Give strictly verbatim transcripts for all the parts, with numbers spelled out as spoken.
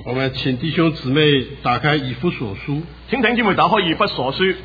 我们请弟兄姊妹打开以弗所書， 請弟兄姊妹打開以弗所書。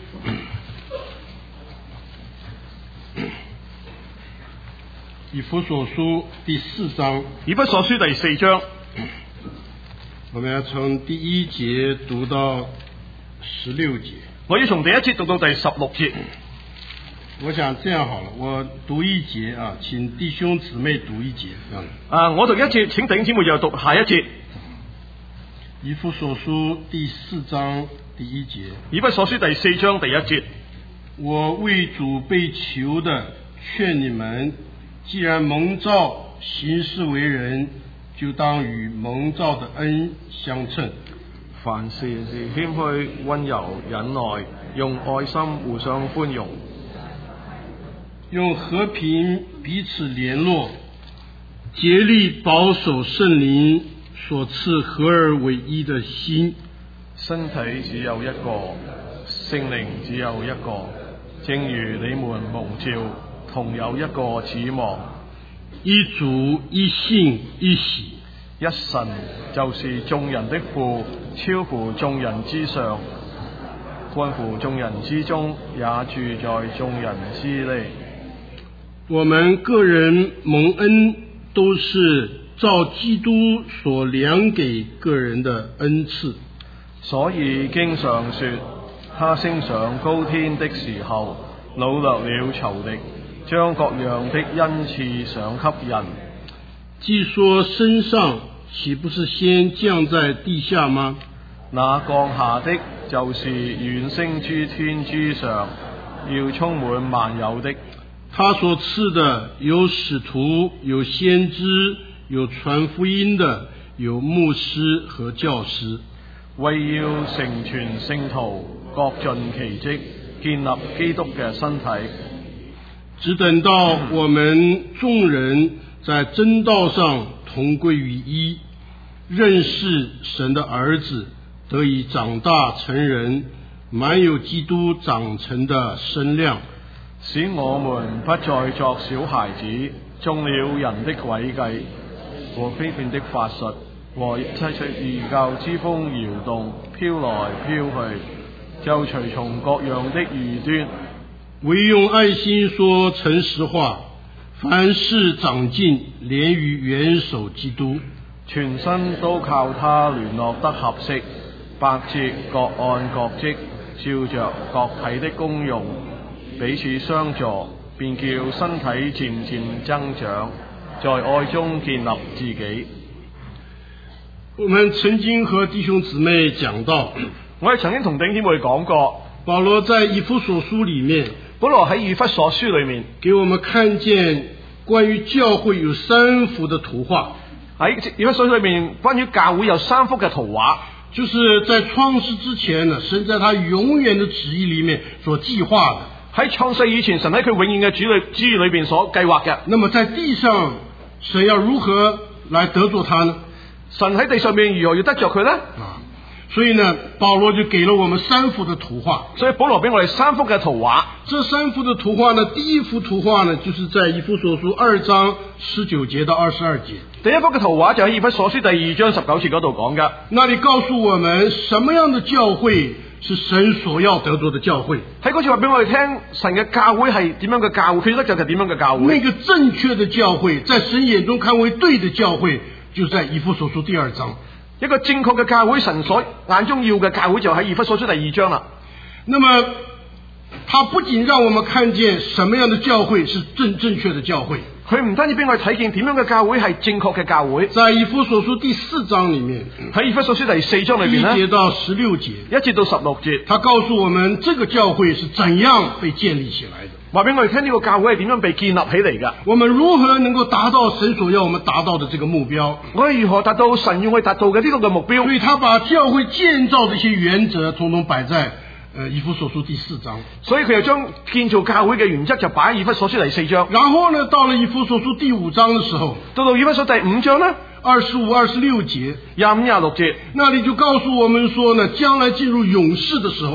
以弗所書第四章， 以弗所書第四章， 我們要從第一節讀到十六節。 我要從第一節讀到第十六節。 我想這樣好了，我讀一節啊，請弟兄姊妹讀一節。 啊，我讀一節，請弟兄姊妹又讀下一節。 以弗所書第四章第一節。 以弗所書第四章第一節。 我為主被囚的，勸你們，既然蒙召行事為人，就當與蒙召的恩相稱。 凡事是謙虛、溫柔、忍耐，用愛心互相寬容， 用和平彼此聯絡，竭力保守聖靈所賜合而為一的心。 身體只有一個，聖靈只有一個，正如你們蒙召，同有一個指望， 一主一信一喜， 一神就是眾人的父，超乎眾人之上，關乎眾人之中，也住在眾人之內。 我們個人蒙恩都是照基督所量給個人的恩賜， 所以經上說，他升上高天的時候，擄掠了仇敵，將各樣的恩賜賞給人。 既說升上，豈不是先降在地下嗎？ 那降下的就是遠升諸天之上，要充滿萬有的。 他所賜的有使徒，有先知，有傳福音的，有牧師和教師， 為要成全聖徒，各盡其職，建立基督嘅身體。 只等到我們眾人在真道上同歸於一，認識神的兒子，得以長大成人，滿有基督長成的身量， 使我們不再作小孩子，中了人的詭計和非變的法術，和一切異教之風搖動，飄來飄去，就隨從各樣的異端。 唯用愛心說誠實話，凡事長進，連於元首基督， 全身都靠他聯絡得合適，百節各按各職，照着各體的功用，彼此相助，便叫身體漸漸增長，在愛中建立自己。 我們曾經和弟兄姊妹講到， 我哋曾經同弟兄姊妹講過， 保羅在以弗所書裡面， 保羅喺以弗所書裡面給我們看見關於教會有三幅的圖畫。 喺以弗所書裡面，關於教會有三幅嘅圖畫， 就是在創世之前呢，神在他永遠的旨意裡面所計劃的。 喺創世以前，神喺佢永遠嘅旨意旨意裏邊所計劃嘅。 那麼在地上，神要如何來得着他呢？ 神喺地上面如何要得着佢呢？ 啊，所以呢，保羅就給了我們三幅的圖畫。 所以保羅俾我哋三幅嘅圖畫。 這三幅的圖畫呢，第一幅圖畫呢，就是在以弗所書二章十九節到二十二節。 第一幅嘅圖畫就喺以弗所書第二章十九節嗰度講嘅。 那裡告訴我們什麼樣的教會是神所要得着的教會。 喺嗰次話俾我哋聽，神嘅教會係點樣嘅教會，佢得着就係點樣嘅教會。 那個正確的教會，在神眼中看為對的教會，就在以弗所書第二章。 一個正確嘅教會，神所眼中要嘅教會就喺以弗所書第二章啦。 那麼他不僅讓我們看見什麼樣的教會是正正確的教會， 佢唔單止俾我哋睇見點樣嘅教會係正確嘅教會。 在以弗所書第四章裡面， 喺以弗所書第四章裏面呢， 一節到十六節， 一節到十六節， 他告訴我們這個教會是怎樣被建立起來的。 話俾我哋聽呢個教會係點樣被建立起嚟㗎？ 我們如何能夠達到神所要我們達到的這個目標？ 我哋如何達到神要我哋達到嘅呢個嘅目標？ 所以他把教會建造的一些原則，統統擺在呃以弗所書第四章。 所以佢又將建造教會嘅原則就擺喺以弗所書第四章。 然後呢，到了以弗所書第五章的時候， 到到以弗所第五章呢， 二十五、二十六節， 廿五、廿六節， 那裡就告訴我們說呢，將來進入永世的時候。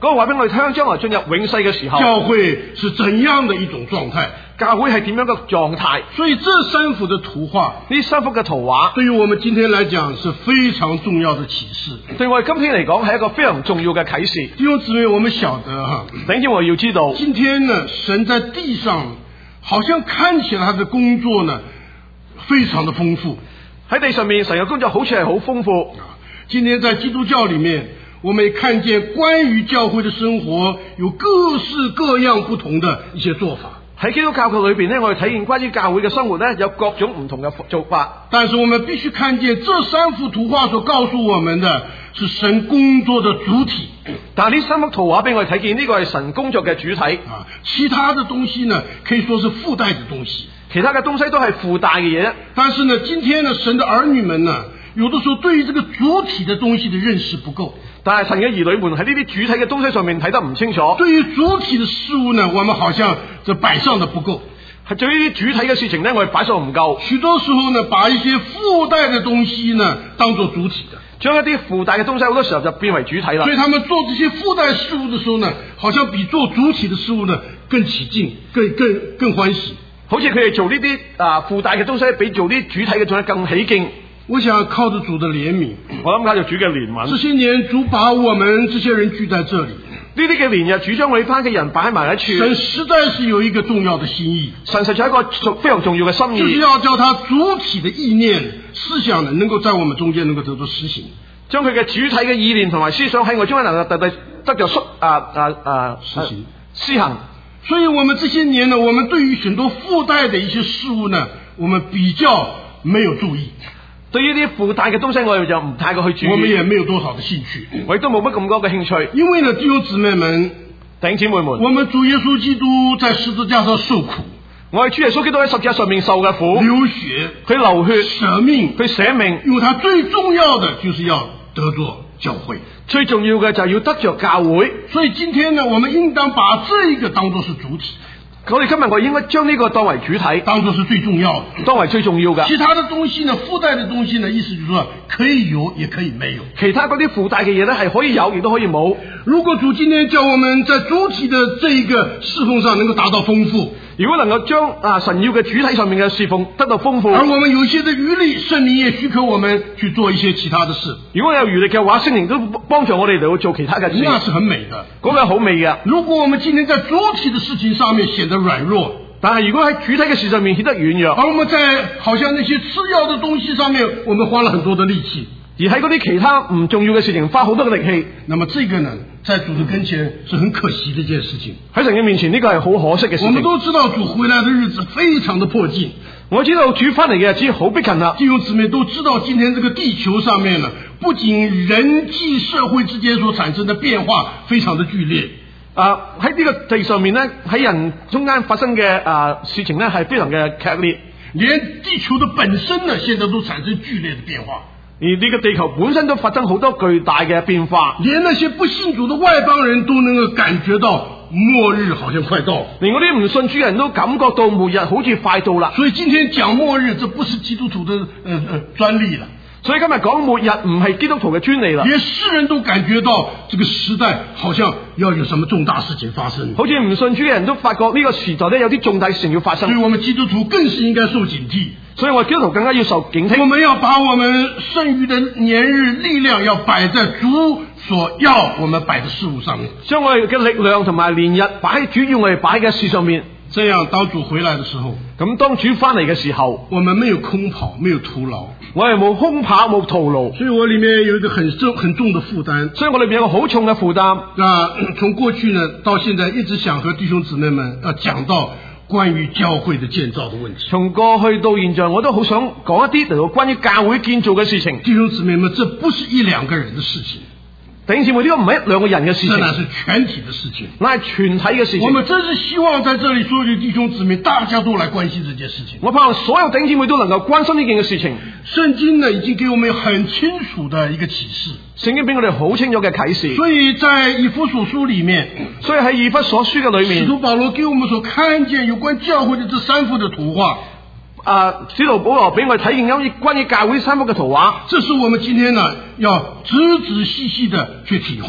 嗰個話俾我哋聽，將來進入永世嘅時候， 教會是怎樣的一種狀態。 教會係點樣嘅狀態。 所以這三幅的圖畫， 呢三幅嘅圖畫對於我們今天來講是非常重要的啟示。 對我哋今天嚟講係一個非常重要嘅啟示。 弟兄姊妹，我們曉得哈， 等於我要知道， 今天呢，神在地上好像看起來他的工作呢非常的豐富。 喺地上面神嘅工作好似係好豐富。 今天在基督教裏面，我們也看見關於教會的生活有各式各樣不同的一些做法。 喺基督教嘅裏邊呢，我哋體驗關於教會嘅生活呢，有各種唔同嘅做法。 但是我們必須看見這三幅圖畫所告訴我們的是神工作的主體。 但係呢三幅圖畫俾我哋睇見，呢個係神工作嘅主體。 啊，其他的東西呢，可以說是附帶的東西。 其他嘅東西都係附帶嘅嘢。 但是呢，今天呢，神的兒女們呢，有的時候對於這個主體的東西的認識不夠。 但係神嘅兒女們喺呢啲主體嘅東西上面睇得唔清楚。 對於主體的事物呢，我們好像這擺上的不夠。 係對於主體嘅事情呢，我哋擺上唔夠。 許多時候呢，把一些附帶的東西呢，當作主體的， 將一啲附帶嘅東西好多時候就變為主體啦。 所以他們做這些附帶事物的時候呢，好像比做主體的事物呢更起勁，更更更歡喜。 好似佢哋做呢啲啊附帶嘅東西，比做啲主體嘅做得更起勁。 我想靠着主的憐憫， 我諗靠住主嘅憐憫。 這些年主把我們這些人聚在這裡， 呢啲嘅年日主將我哋班嘅人擺埋一處。 神實在是有一個重要的心意， 神實在係一個非常重要嘅心意， 就是要叫他主體的意念、思想呢，能夠在我們中間能夠得到實行， 將佢嘅主體嘅意念同埋思想喺我中間能夠得得得着實啊啊啊實行施行。 所以我們這些年呢，我們對於許多附帶的一些事物呢，我們比較沒有注意。 對於啲附帶嘅東西，我哋就唔太過去注意。 我們也沒有多少的興趣， 我亦都冇乜咁多嘅興趣。 因為呢，弟兄姊妹們、 弟兄姊妹們， 我們主耶穌基督在十字架上受苦， 我哋主耶穌基督喺十字架上面受嘅苦， 流血， 佢流血， 捨命， 佢捨命， 因為他最重要的就是要得着教會， 最重要嘅就係要得着教會。 所以今天呢，我們應當把這一個當作是主體。 我哋今日我應該將呢個當為主體， 當作是最重要的， 當為最重要嘅。 其他的東西呢，附帶的東西呢，意思就是說可以有，也可以沒有。 其他嗰啲附帶嘅嘢咧，係可以有，亦都可以冇。 如果主今天叫我們在主體的這一個侍奉上能夠達到豐富， 如果能夠將啊神要嘅主體上面嘅侍奉得到豐富， 而我們有一些的餘力，聖靈也許可我們去做一些其他的事。 如果有餘力嘅話，聖靈都幫助我哋嚟去做其他嘅事， 那是很美的， 嗰個好美嘅。 如果我們今天在主體的事情上面顯得軟弱， 但係如果喺主體嘅事上面顯得軟弱， 而我們在好像那些次要的東西上面，我們花了很多的力氣， 而喺嗰啲其他唔重要嘅事情花好多嘅力氣， 那麼這個呢，在主的跟前是很可惜的一件事情。 喺神嘅面前呢個係好可惜嘅事情。 我們都知道主回來的日子非常的迫近， 我知道主翻嚟嘅日子好逼近啦。 弟兄姊妹都知道，今天這個地球上面呢，不僅人際社會之間所產生的變化非常的劇烈。 啊！喺呢個地上面咧，喺人中間發生嘅啊事情咧，係非常嘅劇烈， 連地球的本身呢，現在都產生劇烈的變化。 而呢個地球本身都發生好多巨大嘅變化， 連那些不信主的外邦人都能夠感覺到末日好像快到， 連嗰啲唔信主嘅人都感覺到末日好似快到啦。 所以今天講末日，這不是基督徒的呃呃專利了。 所以今日講末日唔係基督徒嘅專利啦， 連世人都感覺到這個時代好像要有什麼重大事情發生， 好似唔信主嘅人都發覺呢個時代咧有啲重大事情要發生， 所以我們基督徒更是應該受警惕。 所以我基督徒更加要受警惕。 我們要把我們剩餘的年日力量要擺在主所要我們擺的事物上面， 將我哋嘅力量同埋年日擺喺主要我哋擺嘅事上面。 這樣當主回來的時候， 咁當主翻嚟嘅時候， 我們沒有空跑，沒有徒勞， 我哋冇空跑冇徒勞， 所以我裏面有一個很重很重的負擔， 所以我裏面有個好重嘅負擔。 啊，從過去呢到現在一直想和弟兄姊妹們要講到關於教會的建造的問題。 從過去到現在，我都好想講一啲嚟到關於教會建造嘅事情。 弟兄姊妹們，這不是一兩個人的事情。 弟兄姊妹，呢個唔係一兩個人嘅事情， 這乃是全體的事情， 那係全體嘅事情。 我們真是希望在這裏所有的弟兄姊妹，大家都來關心這件事情。 我盼望所有弟兄姊妹都能夠關心呢件嘅事情。 聖經呢已經給我們很清楚的一個啟示， 聖經俾我哋好清楚嘅啟示。 所以在以弗所書裏面， 所以喺以弗所書嘅裏面， 使徒保羅給我們所看見有關教會的這三幅的圖畫。 啊，使徒保羅俾我哋睇見有關於教會三幅嘅圖畫， 這是我們今天呢要仔仔細細的去體會。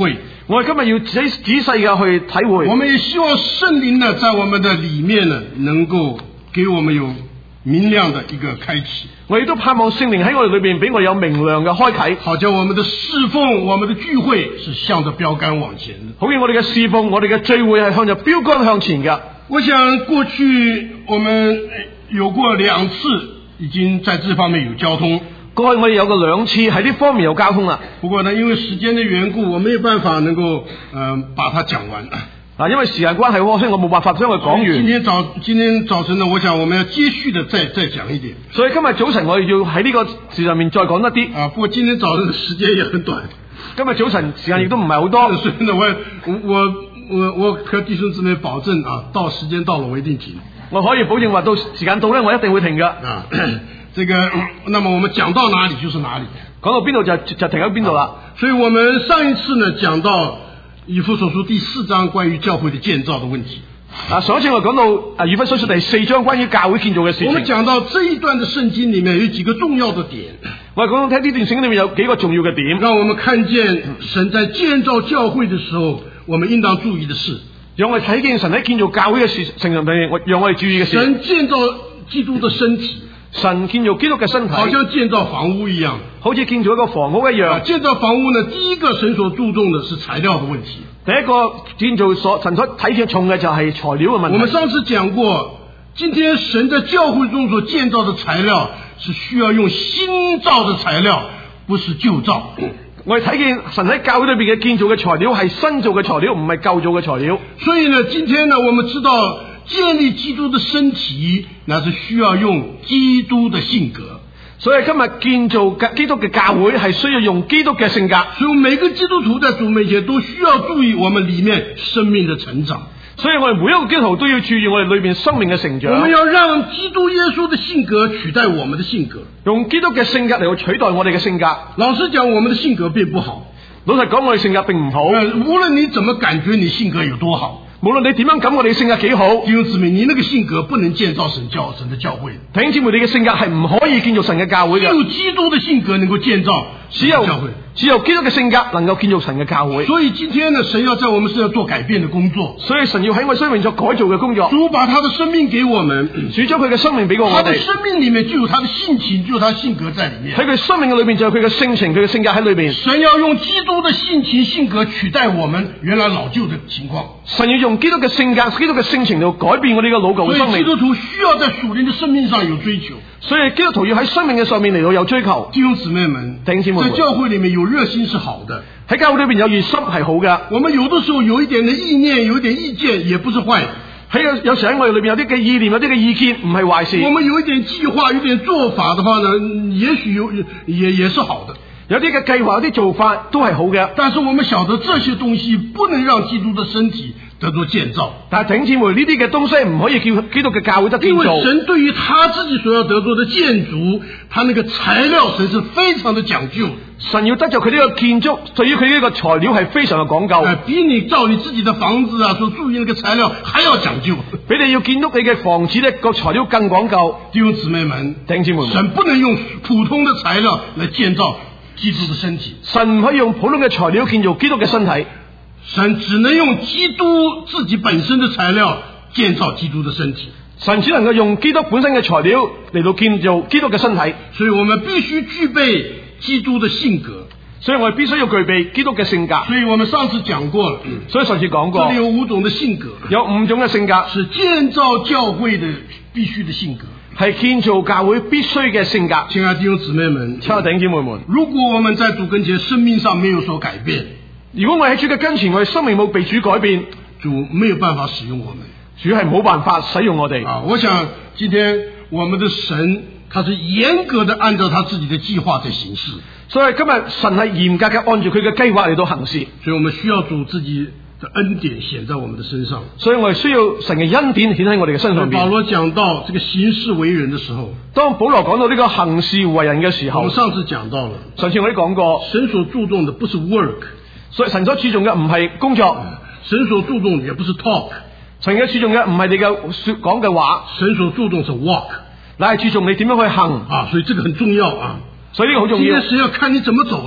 我哋今日要仔仔細嘅去體會。 我們也希望聖靈呢，在我們的裏面呢，能夠給我們有明亮的一個開啟。 我亦都盼望聖靈喺我哋裏邊俾我哋有明亮嘅開啟， 好叫我們的侍奉、我們的聚會是向着標杆往前的。 好似我哋嘅侍奉、我哋嘅聚會係向着標杆向前嘅。 我想過去我們有過兩次已經在這方面有交通。 過去我哋有過兩次喺呢方面有交通啦。 不過呢，因為時間的緣故，我沒有辦法能夠呃把它講完。 嗱，因為時間關係，所以我冇辦法將佢講完。 今天早今天早晨呢，我想我們要接續的再再講一點。 所以今日早晨我哋要喺呢個事上面再講一啲。 啊，不過今天早晨的時間也很短。 今日早晨時間亦都唔係好多， 所以呢，我我我我和弟兄姊妹保證啊，到時間到了我一定停。 我可以保證話到時間到咧，我一定會停㗎。 啊，這個，那麼我們講到哪裡就是哪裡， 講到邊度就就停喺邊度啦。 所以我們上一次呢講到以弗所書第四章關於教會的建造的問題。 啊，上一次我講到啊以弗所書第四章關於教會建造嘅事情。 我們講到這一段的聖經裡面有幾個重要的點。 我哋講到睇呢段聖經裡面有幾個重要嘅點， 讓我們看見神在建造教會的時候，我們應當注意的事。 讓我哋睇見神喺建造教會嘅事情上面，我讓我哋注意嘅事。 神建造基督的身體， 神建造基督嘅身體， 好像建造房屋一樣， 好似建造一個房屋一樣。 啊，建造房屋呢，第一個神所注重的是材料的問題。 第一個建造所神所睇見重嘅就係材料嘅問題。 我們上次講過，今天神在教會中所建造的材料是需要用新造的材料，不是舊造。 我哋睇見神喺教會裏邊嘅建造嘅材料係新造嘅材料，唔係舊造嘅材料。 所以呢，今天呢，我們知道建立基督的身體，那是需要用基督的性格。 所以今日建造基督嘅教會係需要用基督嘅性格。 所以每個基督徒在主面前都需要注意我們裏面生命的成長。 所以我哋每一個基督徒都要注意我哋裏面生命嘅成長。 我們要讓基督耶穌的性格取代我們的性格， 用基督嘅性格嚟去取代我哋嘅性格。 老實講，我們的性格並不好。 老實講，我哋性格並唔好。 呃，無論你怎麼感覺你性格有多好， 無論你點樣感覺你性格幾好， 弟兄姊妹，你那個性格不能建造神教神的教會。 弟兄姊妹，你嘅性格係唔可以建造神嘅教會嘅。 只有基督的性格能夠建造神的教會， 只有基督嘅性格能夠建造神嘅教會。 所以今天呢，神要在我們身上做改變的工作。 所以神要喺我生命做改造嘅工作。 主把他的生命給我們， 主將佢嘅生命俾過我哋。 他的生命裏面就有他的性情，就有他的性格在裏面。 喺佢生命嘅裏面就有佢嘅性情，佢嘅性格喺裏面。 神要用基督的性情性格取代我們原來老舊的情況。 神要用基督嘅性格、基督嘅性情嚟改變我哋嘅老舊嘅生命。 所以基督徒需要在屬靈的生命上有追求。 所以基督徒要喺生命嘅上面嚟到有追求。 弟兄姊妹們， 弟兄姊妹們， 在教會裏面有熱心是好的， 喺教會裏邊有熱心係好嘅。 我們有的時候有一點的意念，有一點意見，也不是壞。 喺有有時喺我哋裏邊有啲嘅意念，有啲嘅意見，唔係壞事。 我們有一點計劃，有點做法的話呢，也許有也也是好的。 有啲嘅計劃，有啲做法都係好嘅。 但是我們曉得這些東西不能讓基督的身體得到建造。 但係弟兄姊妹，呢啲嘅東西唔可以叫基督嘅教會得建造。 因為神對於他自己所要得到的建築，他那個材料神是非常的講究。 神要得着佢呢個建築，對於佢呢個材料係非常嘅講究。 呃，比你造你自己的房子啊，所注意那個材料還要講究。 比你要建築你嘅房子呢個材料更講究。 弟兄姊妹們， 弟兄姊妹們， 神不能用普通的材料來建造基督的身體。 神唔可以用普通嘅材料建造基督嘅身體。 神只能用基督自己本身的材料建造基督的身體。 神只能夠用基督本身嘅材料嚟到建造基督嘅身體。 所以我們必須具備基督的性格。 所以我哋必須要具備基督嘅性格。 所以我們上次講過了， 所以上次講過， 這裏有五種的性格， 有五種嘅性格， 是建造教會的必須的性格， 係建造教會必須嘅性格。 親愛的弟兄姊妹們， 親愛的弟兄姊妹們， 如果我們在主跟前生命上沒有所改變， 如果我喺主嘅跟前，我哋生命冇被主改變， 主沒有辦法使用我們， 主係冇辦法使用我哋。 啊，我想今天我們的神，他是嚴格的按照他自己的計劃在行事。 所以今日神係嚴格嘅按住佢嘅計劃嚟到行事。 所以我們需要主自己的恩典顯在我們的身上。 所以我哋需要神嘅恩典顯喺我哋嘅身上邊。 保羅講到這個行事為人的時候， 當保羅講到呢個行事為人嘅時候， 我們上次講到了， 上次我哋講過， 神所注重的不是 work， 所以神所注重嘅唔係工作， 神所注重的也不是 talk， 神嘅注重嘅唔係你嘅說講嘅話， 神所注重是 walk， 乃係注重你點樣去行啊，所以這個很重要啊。 所以呢個好重要。 今天神要看你怎麼走的。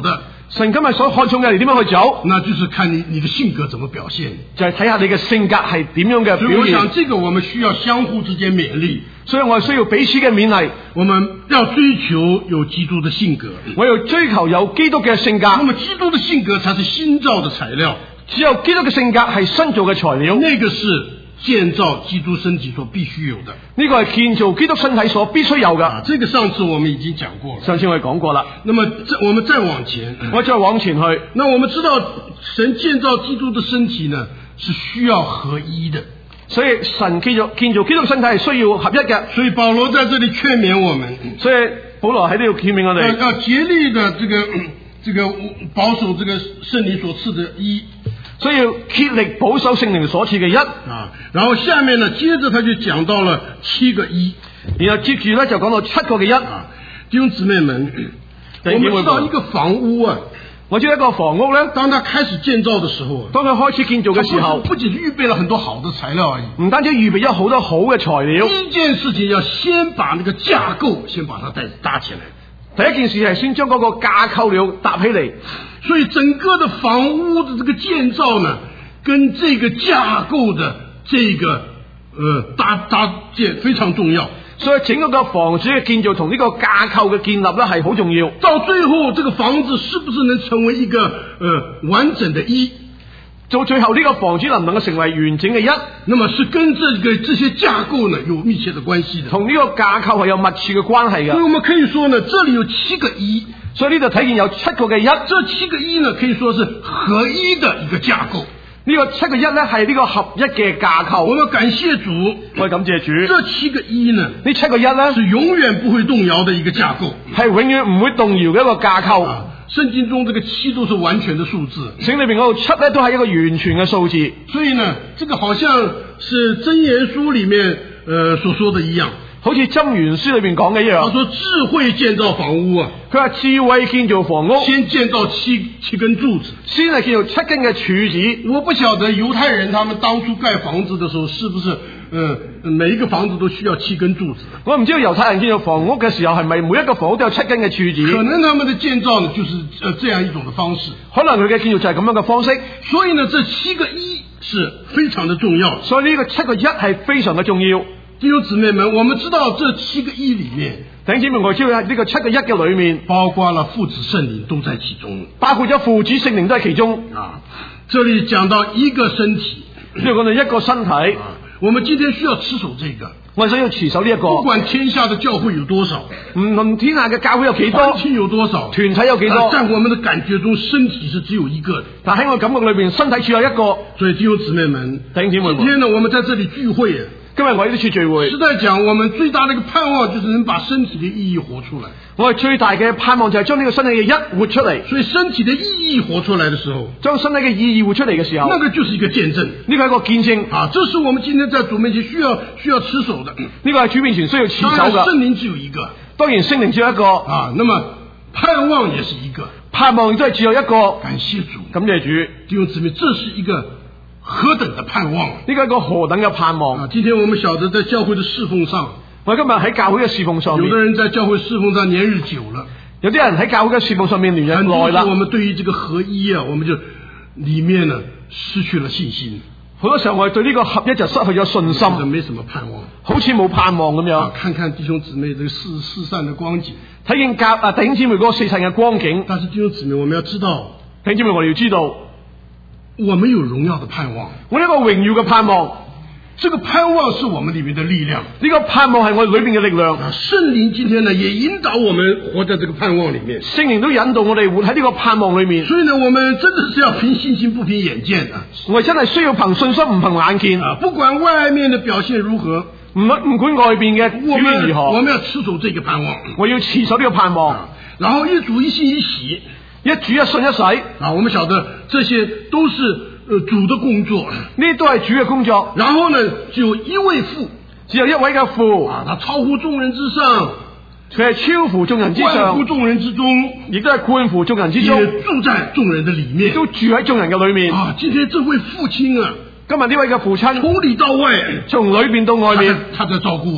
神今日所看重嘅你點樣去走， 那就是看你你的性格怎麼表現。 就係睇下你嘅性格係點樣嘅所以我表現。 想這個我們需要相互之間勉勵， 所以我係需要彼此嘅勉勵， 我們要追求有基督的性格。 我要追求有基督嘅性格。 那麼基督的性格才是新造的材料， 只有基督嘅性格係新造嘅材料， 那個是建造基督身體所必須有的。 呢個係建造基督身體所必須有嘅。 啊，這個上次我們已經講過了。 上次我哋講過啦。 那麼我們再往前， 我再往前去， 那我們知道神建造基督的身體呢，是需要合一的。 所以神建造建造基督身體係需要合一嘅。 所以保羅在這裡勸勉我們， 所以保羅喺呢度勸勉我哋， 要竭力的這個這個保守這個聖靈所賜的一。 所以要竭力保守聖靈所賜嘅一。 啊，然後下面呢，接着他就講到了七個一， 然後接住咧就講到七個嘅一。 啊，弟兄姊妹們，我們知道一個房屋啊， 我知道一個房屋咧， 當他開始建造的時候， 當佢開始建造嘅時候， 不僅預備了很多好的材料而已， 唔單止預備咗好多好嘅材料， 第一件事情要先把那個架構先把它搭搭起來。 第一件事係先將嗰個架構料搭起嚟。 所以整個的房屋的這個建造呢，跟這個架構的這個呃搭搭建非常重要。 所以整個個房子嘅建造同呢個架構嘅建立咧係好重要。 到最後，這個房子是不是能成為一個呃完整的一？ 到最後呢個房子能唔能夠成為完整嘅一？ 那麼是跟這個這些架構呢有密切的關係的。 同呢個架構係有密切嘅關係嘅。 所以我們可以說呢，這裡有七個一。 所以呢度睇見有七個嘅一， 這七個一呢可以說是合一的一個架構。 呢個七個一咧係呢個合一嘅架構。 我們感謝主， 我哋感謝主。 這七個一呢， 呢七個一咧是永遠不會動搖的一個架構， 係永遠唔會動搖嘅一個架構。 啊，聖經中這個七都是完全的數字， 聖經裏邊嗰度七咧都係一個完全嘅數字。 所以呢，這個好像是箴言書裡面呃所說的一樣。 好似箴言書裏邊講嘅一樣， 他說智慧建造房屋啊， 佢話智慧建造房屋， 先建造七七根柱子， 先係建造七根嘅柱子。 我不曉得猶太人他們當初蓋房子的時候，是不是呃每一個房子都需要七根柱子？ 我唔知道猶太人建造房屋嘅時候係咪每一個房屋都有七根嘅柱子？ 可能他們的建造呢，就是呃這樣一種的方式。 可能佢嘅建造就係咁樣嘅方式。 所以呢，這七個一是非常的重要。 所以呢個七個一係非常嘅重要。 弟兄姊妹們，我們知道這七個一裡面， 弟兄姊妹，我知道呢個七個一嘅裏面， 包括了父子聖靈都在其中， 包括咗父子聖靈都喺其中。 啊，這裡講到一個身體， 呢度講到一個身體。 啊，我們今天需要持守這個， 我哋想要持守呢一個。 不管天下的教會有多少， 唔論天下嘅教會有幾多， 團體有多少， 團體有幾多， 啊，在我們的感覺中，身體是只有一個的。 但喺我感覺裏邊，身體只有一個。 所以弟兄姊妹們， 弟兄姊妹們， 今天呢，我們在這裡聚會啊。 今日我呢次聚會， 實在講，我們最大的一個盼望就是能把身體的意義活出來。 我哋最大嘅盼望就係將呢個身體嘅一活出嚟。 所以身體的意義活出來的時候， 將身體嘅意義活出嚟嘅時候， 那個就是一個見證。 呢個係一個見證啊，這是我們今天在主面前需要需要持守的。 呢個係主面前需要持守嘅。 聖靈只有一個， 當然聖靈只有一個啊。那麼盼望也是一個， 盼望都係只有一個。 感謝主， 感謝主， 弟兄姊妹，這是一個何等的盼望！ 呢個係一個何等嘅盼望啊！今天我們曉得在教會的侍奉上， 我今日喺教會嘅侍奉上面， 有的人在教會侍奉上年日久了， 有啲人喺教會嘅侍奉上面年日耐啦。 我們對於這個合一啊，我們就裡面呢失去了信心。 好多時候我哋對呢個合一就失去咗信心， 就沒什麼盼望， 好似冇盼望咁樣。 啊，看看弟兄姊妹這個四四散的光景， 睇見教啊弟兄姊妹嗰個四散嘅光景。 但是弟兄姊妹，我們要知道， 弟兄姊妹，我哋要知道， 我們有榮耀的盼望， 我有一個榮耀嘅盼望。 這個盼望是我們裡面的力量， 呢個盼望係我哋裏面嘅力量。 啊，聖靈今天呢也引導我們活在這個盼望裡面， 聖靈都引導我哋活喺呢個盼望裏面。 所以呢，我們真的是要憑信心不憑眼見啊！ 我哋真係需要憑信心唔憑眼見啊！不管外面的表現如何， 唔唔管外邊嘅表現如何， 我們要持守這個盼望。 我要持守呢個盼望， 啊，然後一主一信一洗， 一主一信一洗。 啊，我們曉得這些都是呃主的工作， 呢啲都係主嘅工作。 然後呢，只有一位父， 只有一位嘅父， 啊，他超乎眾人之上， 佢係超乎眾人之上， 貫乎眾人之中， 亦都係貫乎眾人之中， 也住在眾人的裡面， 都住喺眾人嘅裏面。 啊，今天這位父親啊， 今日呢位嘅父親， 從裡到外， 從裏邊到外面， 他在，他在照顧我們，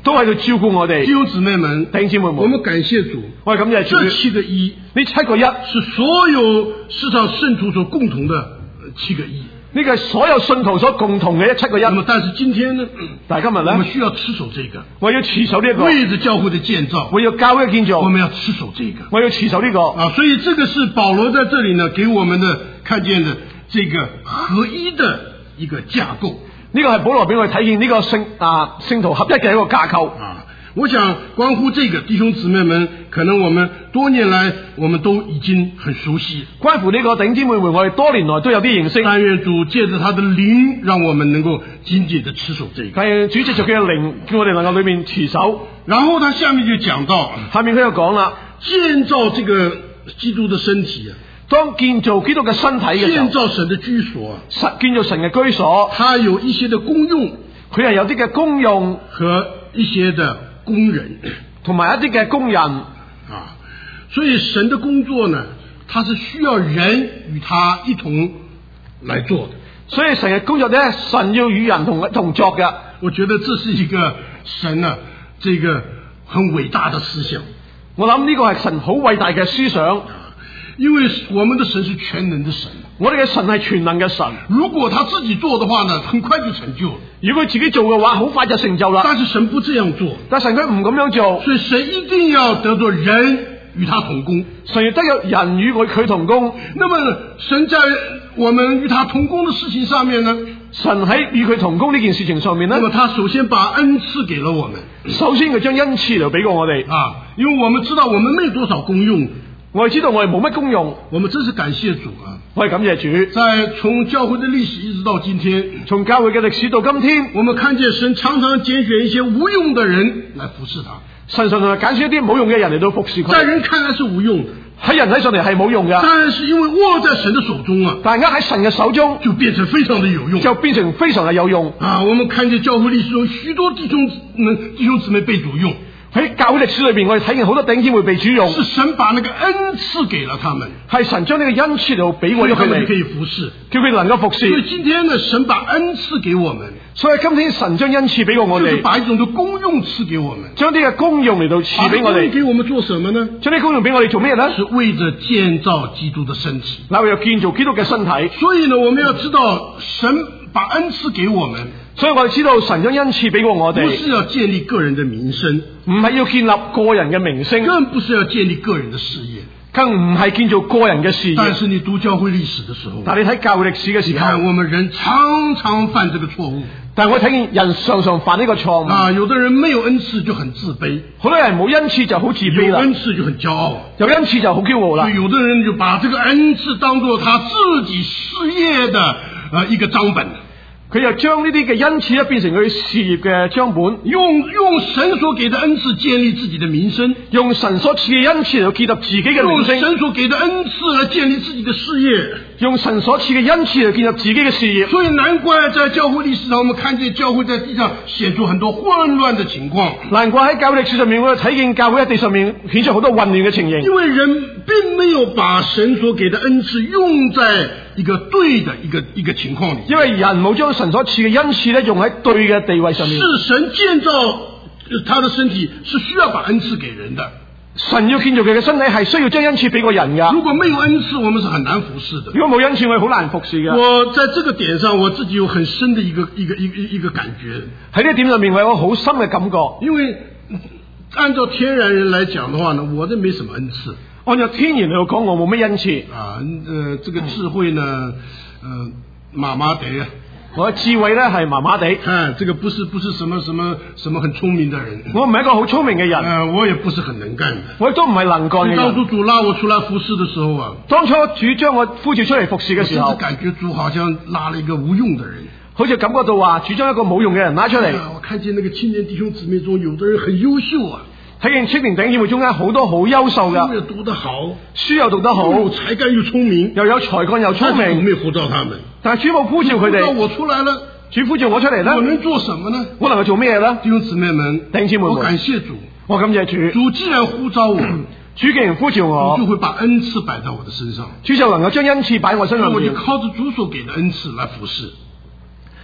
都喺度照顧我哋。 弟兄姊妹們， 弟兄姊妹們， 我們感謝主， 我哋感謝主。 這七個一， 呢七個一是所有世上聖徒所共同的七個一。 呢個係所有信徒所共同嘅一七個一。 那麼，但是今天呢？ 但係今日咧， 我們需要持守這個。 我要持守呢、這、一個。 為着教會的建造， 我要教會嘅建造， 我們要持守這個。 我要持守呢、這個。 啊，所以這個是保羅在這裏呢，給我們的看見的這個合一的一個架構。 呢個係保羅俾我哋體現呢個聖啊聖徒合一嘅一個架構。 啊，我想關乎這個弟兄姊妹們，可能我們多年來我們都已經很熟悉。 關乎呢個弟兄姊妹們，我哋多年來都有啲認識。 但願主借着他的靈，讓我們能夠緊緊的持守這個。 但係主藉着佢嘅靈，叫我哋能夠裏面持守。 然後他下面就講到， 下面佢又講啦， 建造這個基督的身體啊。 當建造基督嘅身體嘅時候， 建造神的居所， 實建造神嘅居所， 它有一些的功用， 佢係有啲嘅功用和一些的工人， 同埋一啲嘅工人啊。所以神的工作呢，它是需要人與他一同來做的。 所以神嘅工作咧，神要與人同同作嘅。 我覺得這是一個神啊，這個很偉大的思想。 我諗呢個係神好偉大嘅思想。 因為我們的神是全能的神， 我哋嘅神係全能嘅神。 如果他自己做的話呢，很快就成就了。 如果佢自己做嘅話，好快就成就啦。 但是神不這樣做， 但神佢唔咁樣做， 所以神一定要得做人與他同工。 神要得有人與佢佢同工。 那麼神在我們與他同工的事情上面呢， 神喺與佢同工呢件事情上面呢， 那麼他首先把恩賜給了我們。 首先佢將恩賜嚟俾過我哋啊，因為我們知道我們沒多少功用。 我哋知道我哋冇乜功用， 我們真是感謝主啊！ 我哋感謝主。 在從教會的歷史一直到今天， 從教會嘅歷史到今天， 我們看見神常常揀選一些無用的人來服侍他。 神常常揀選一啲冇用嘅人嚟到服侍佢。 在人看來是無用的， 喺人睇上嚟係冇用嘅， 但是因為握在神的手中啊， 但係握喺神嘅手中就變成非常的有用， 就變成非常嘅有用啊！我們看見教會歷史中許多弟兄們弟兄姊妹被主用。 喺教會歷史裏邊，我哋睇見好多弟兄姊妹被主用， 是神把那個恩賜給了他們， 係神將呢個恩賜度俾我哋， 佢哋可以服侍， 叫佢哋能夠服侍。 所以今天呢，神把恩賜給我們， 所以今天神將恩賜俾過我哋， 就是把一種的功用賜給我們， 將啲嘅功用嚟到賜俾我哋。 給我們做什麼呢？ 將啲功用俾我哋做咩呢？ 是為着建造基督的身體， 嗱，為咗建造基督嘅身體。 所以呢，我們要知道神把恩賜給我們。 所以我哋知道神將恩賜俾過我哋， 不是要建立個人的名聲， 唔係要建立個人嘅名聲， 更不是要建立個人的事業， 更唔係建造個人嘅事業。 但是你讀教會歷史的時候， 但你睇教會歷史嘅時候， 你看我們人常常犯這個錯誤。 但係我睇見人常常犯呢個錯誤啊！有的人沒有恩賜就很自卑， 好多人冇恩賜就好自卑啦， 有恩賜就很驕傲， 有恩賜就好驕傲啦。 有的人就把這個恩賜當作他自己事業的呃一個章本。 佢又將呢啲嘅恩賜咧變成佢事業嘅章本， 用用神所給的恩賜建立自己的名聲， 用神所賜嘅恩賜嚟到建立自己嘅名聲， 用神所給的恩賜來建立自己的事業， 用神所賜嘅恩賜嚟建立自己嘅事業。 所以難怪在教會歷史上，我們看見教會在地上顯出很多混亂的情況。 難怪喺教會歷史上面，我哋睇見教會喺地上面顯出好多混亂嘅情形。 因為人並沒有把神所給的恩賜用在一個對的一個一個情況裏， 因為人冇將神所賜嘅恩賜咧用喺對嘅地位上面。 是神建造他的身體是需要把恩賜給人的， 神要建造佢嘅身體係需要將恩賜俾個人噶。 如果沒有恩賜，我們是很難服侍的。 如果冇恩賜，我哋好難服侍嘅。 我在這個點上，我自己有很深的一個一個一個一個感覺。 喺呢一點上面，我有好深嘅感覺。 因為按照天然人來講的話呢，我都沒什麼恩賜。 按照天然嚟講，我冇咩恩賜啊，呃，這個智慧呢，呃，麻麻地啊。 我嘅智慧咧係麻麻地。 啊，這個不是不是什麼什麼什麼很聰明的人。 我唔係一個好聰明嘅人。 呃，我也不是很能幹的。 我亦都唔係能幹嘅人。 當初主拉我出來服侍的時候啊， 當初主將我呼召出嚟服侍嘅時候， 我感覺主好像拉了一個無用的人。 好似感覺到話主將一個冇用嘅人拉出嚟。 啊，我看見那個青年弟兄姊妹中，有的人很優秀啊。 睇見青年弟兄姊妹中間好多好優秀噶， 書又讀得好， 書又讀得好， 又有才幹又聰明， 又有才幹又聰明。 主沒有呼召他們， 但係主冇呼召佢哋。 呼召我出來了， 主呼召我出嚟咧， 我能做什麼呢？ 我能夠做咩咧？ 弟兄姊妹們， 弟兄姊妹們， 我感謝主， 我感謝主。 主既然呼召我， 主既然呼召我， 主就會把恩賜擺在我的身上， 主就能夠將恩賜擺喺我身上， 我就靠着主所給的恩賜來服侍。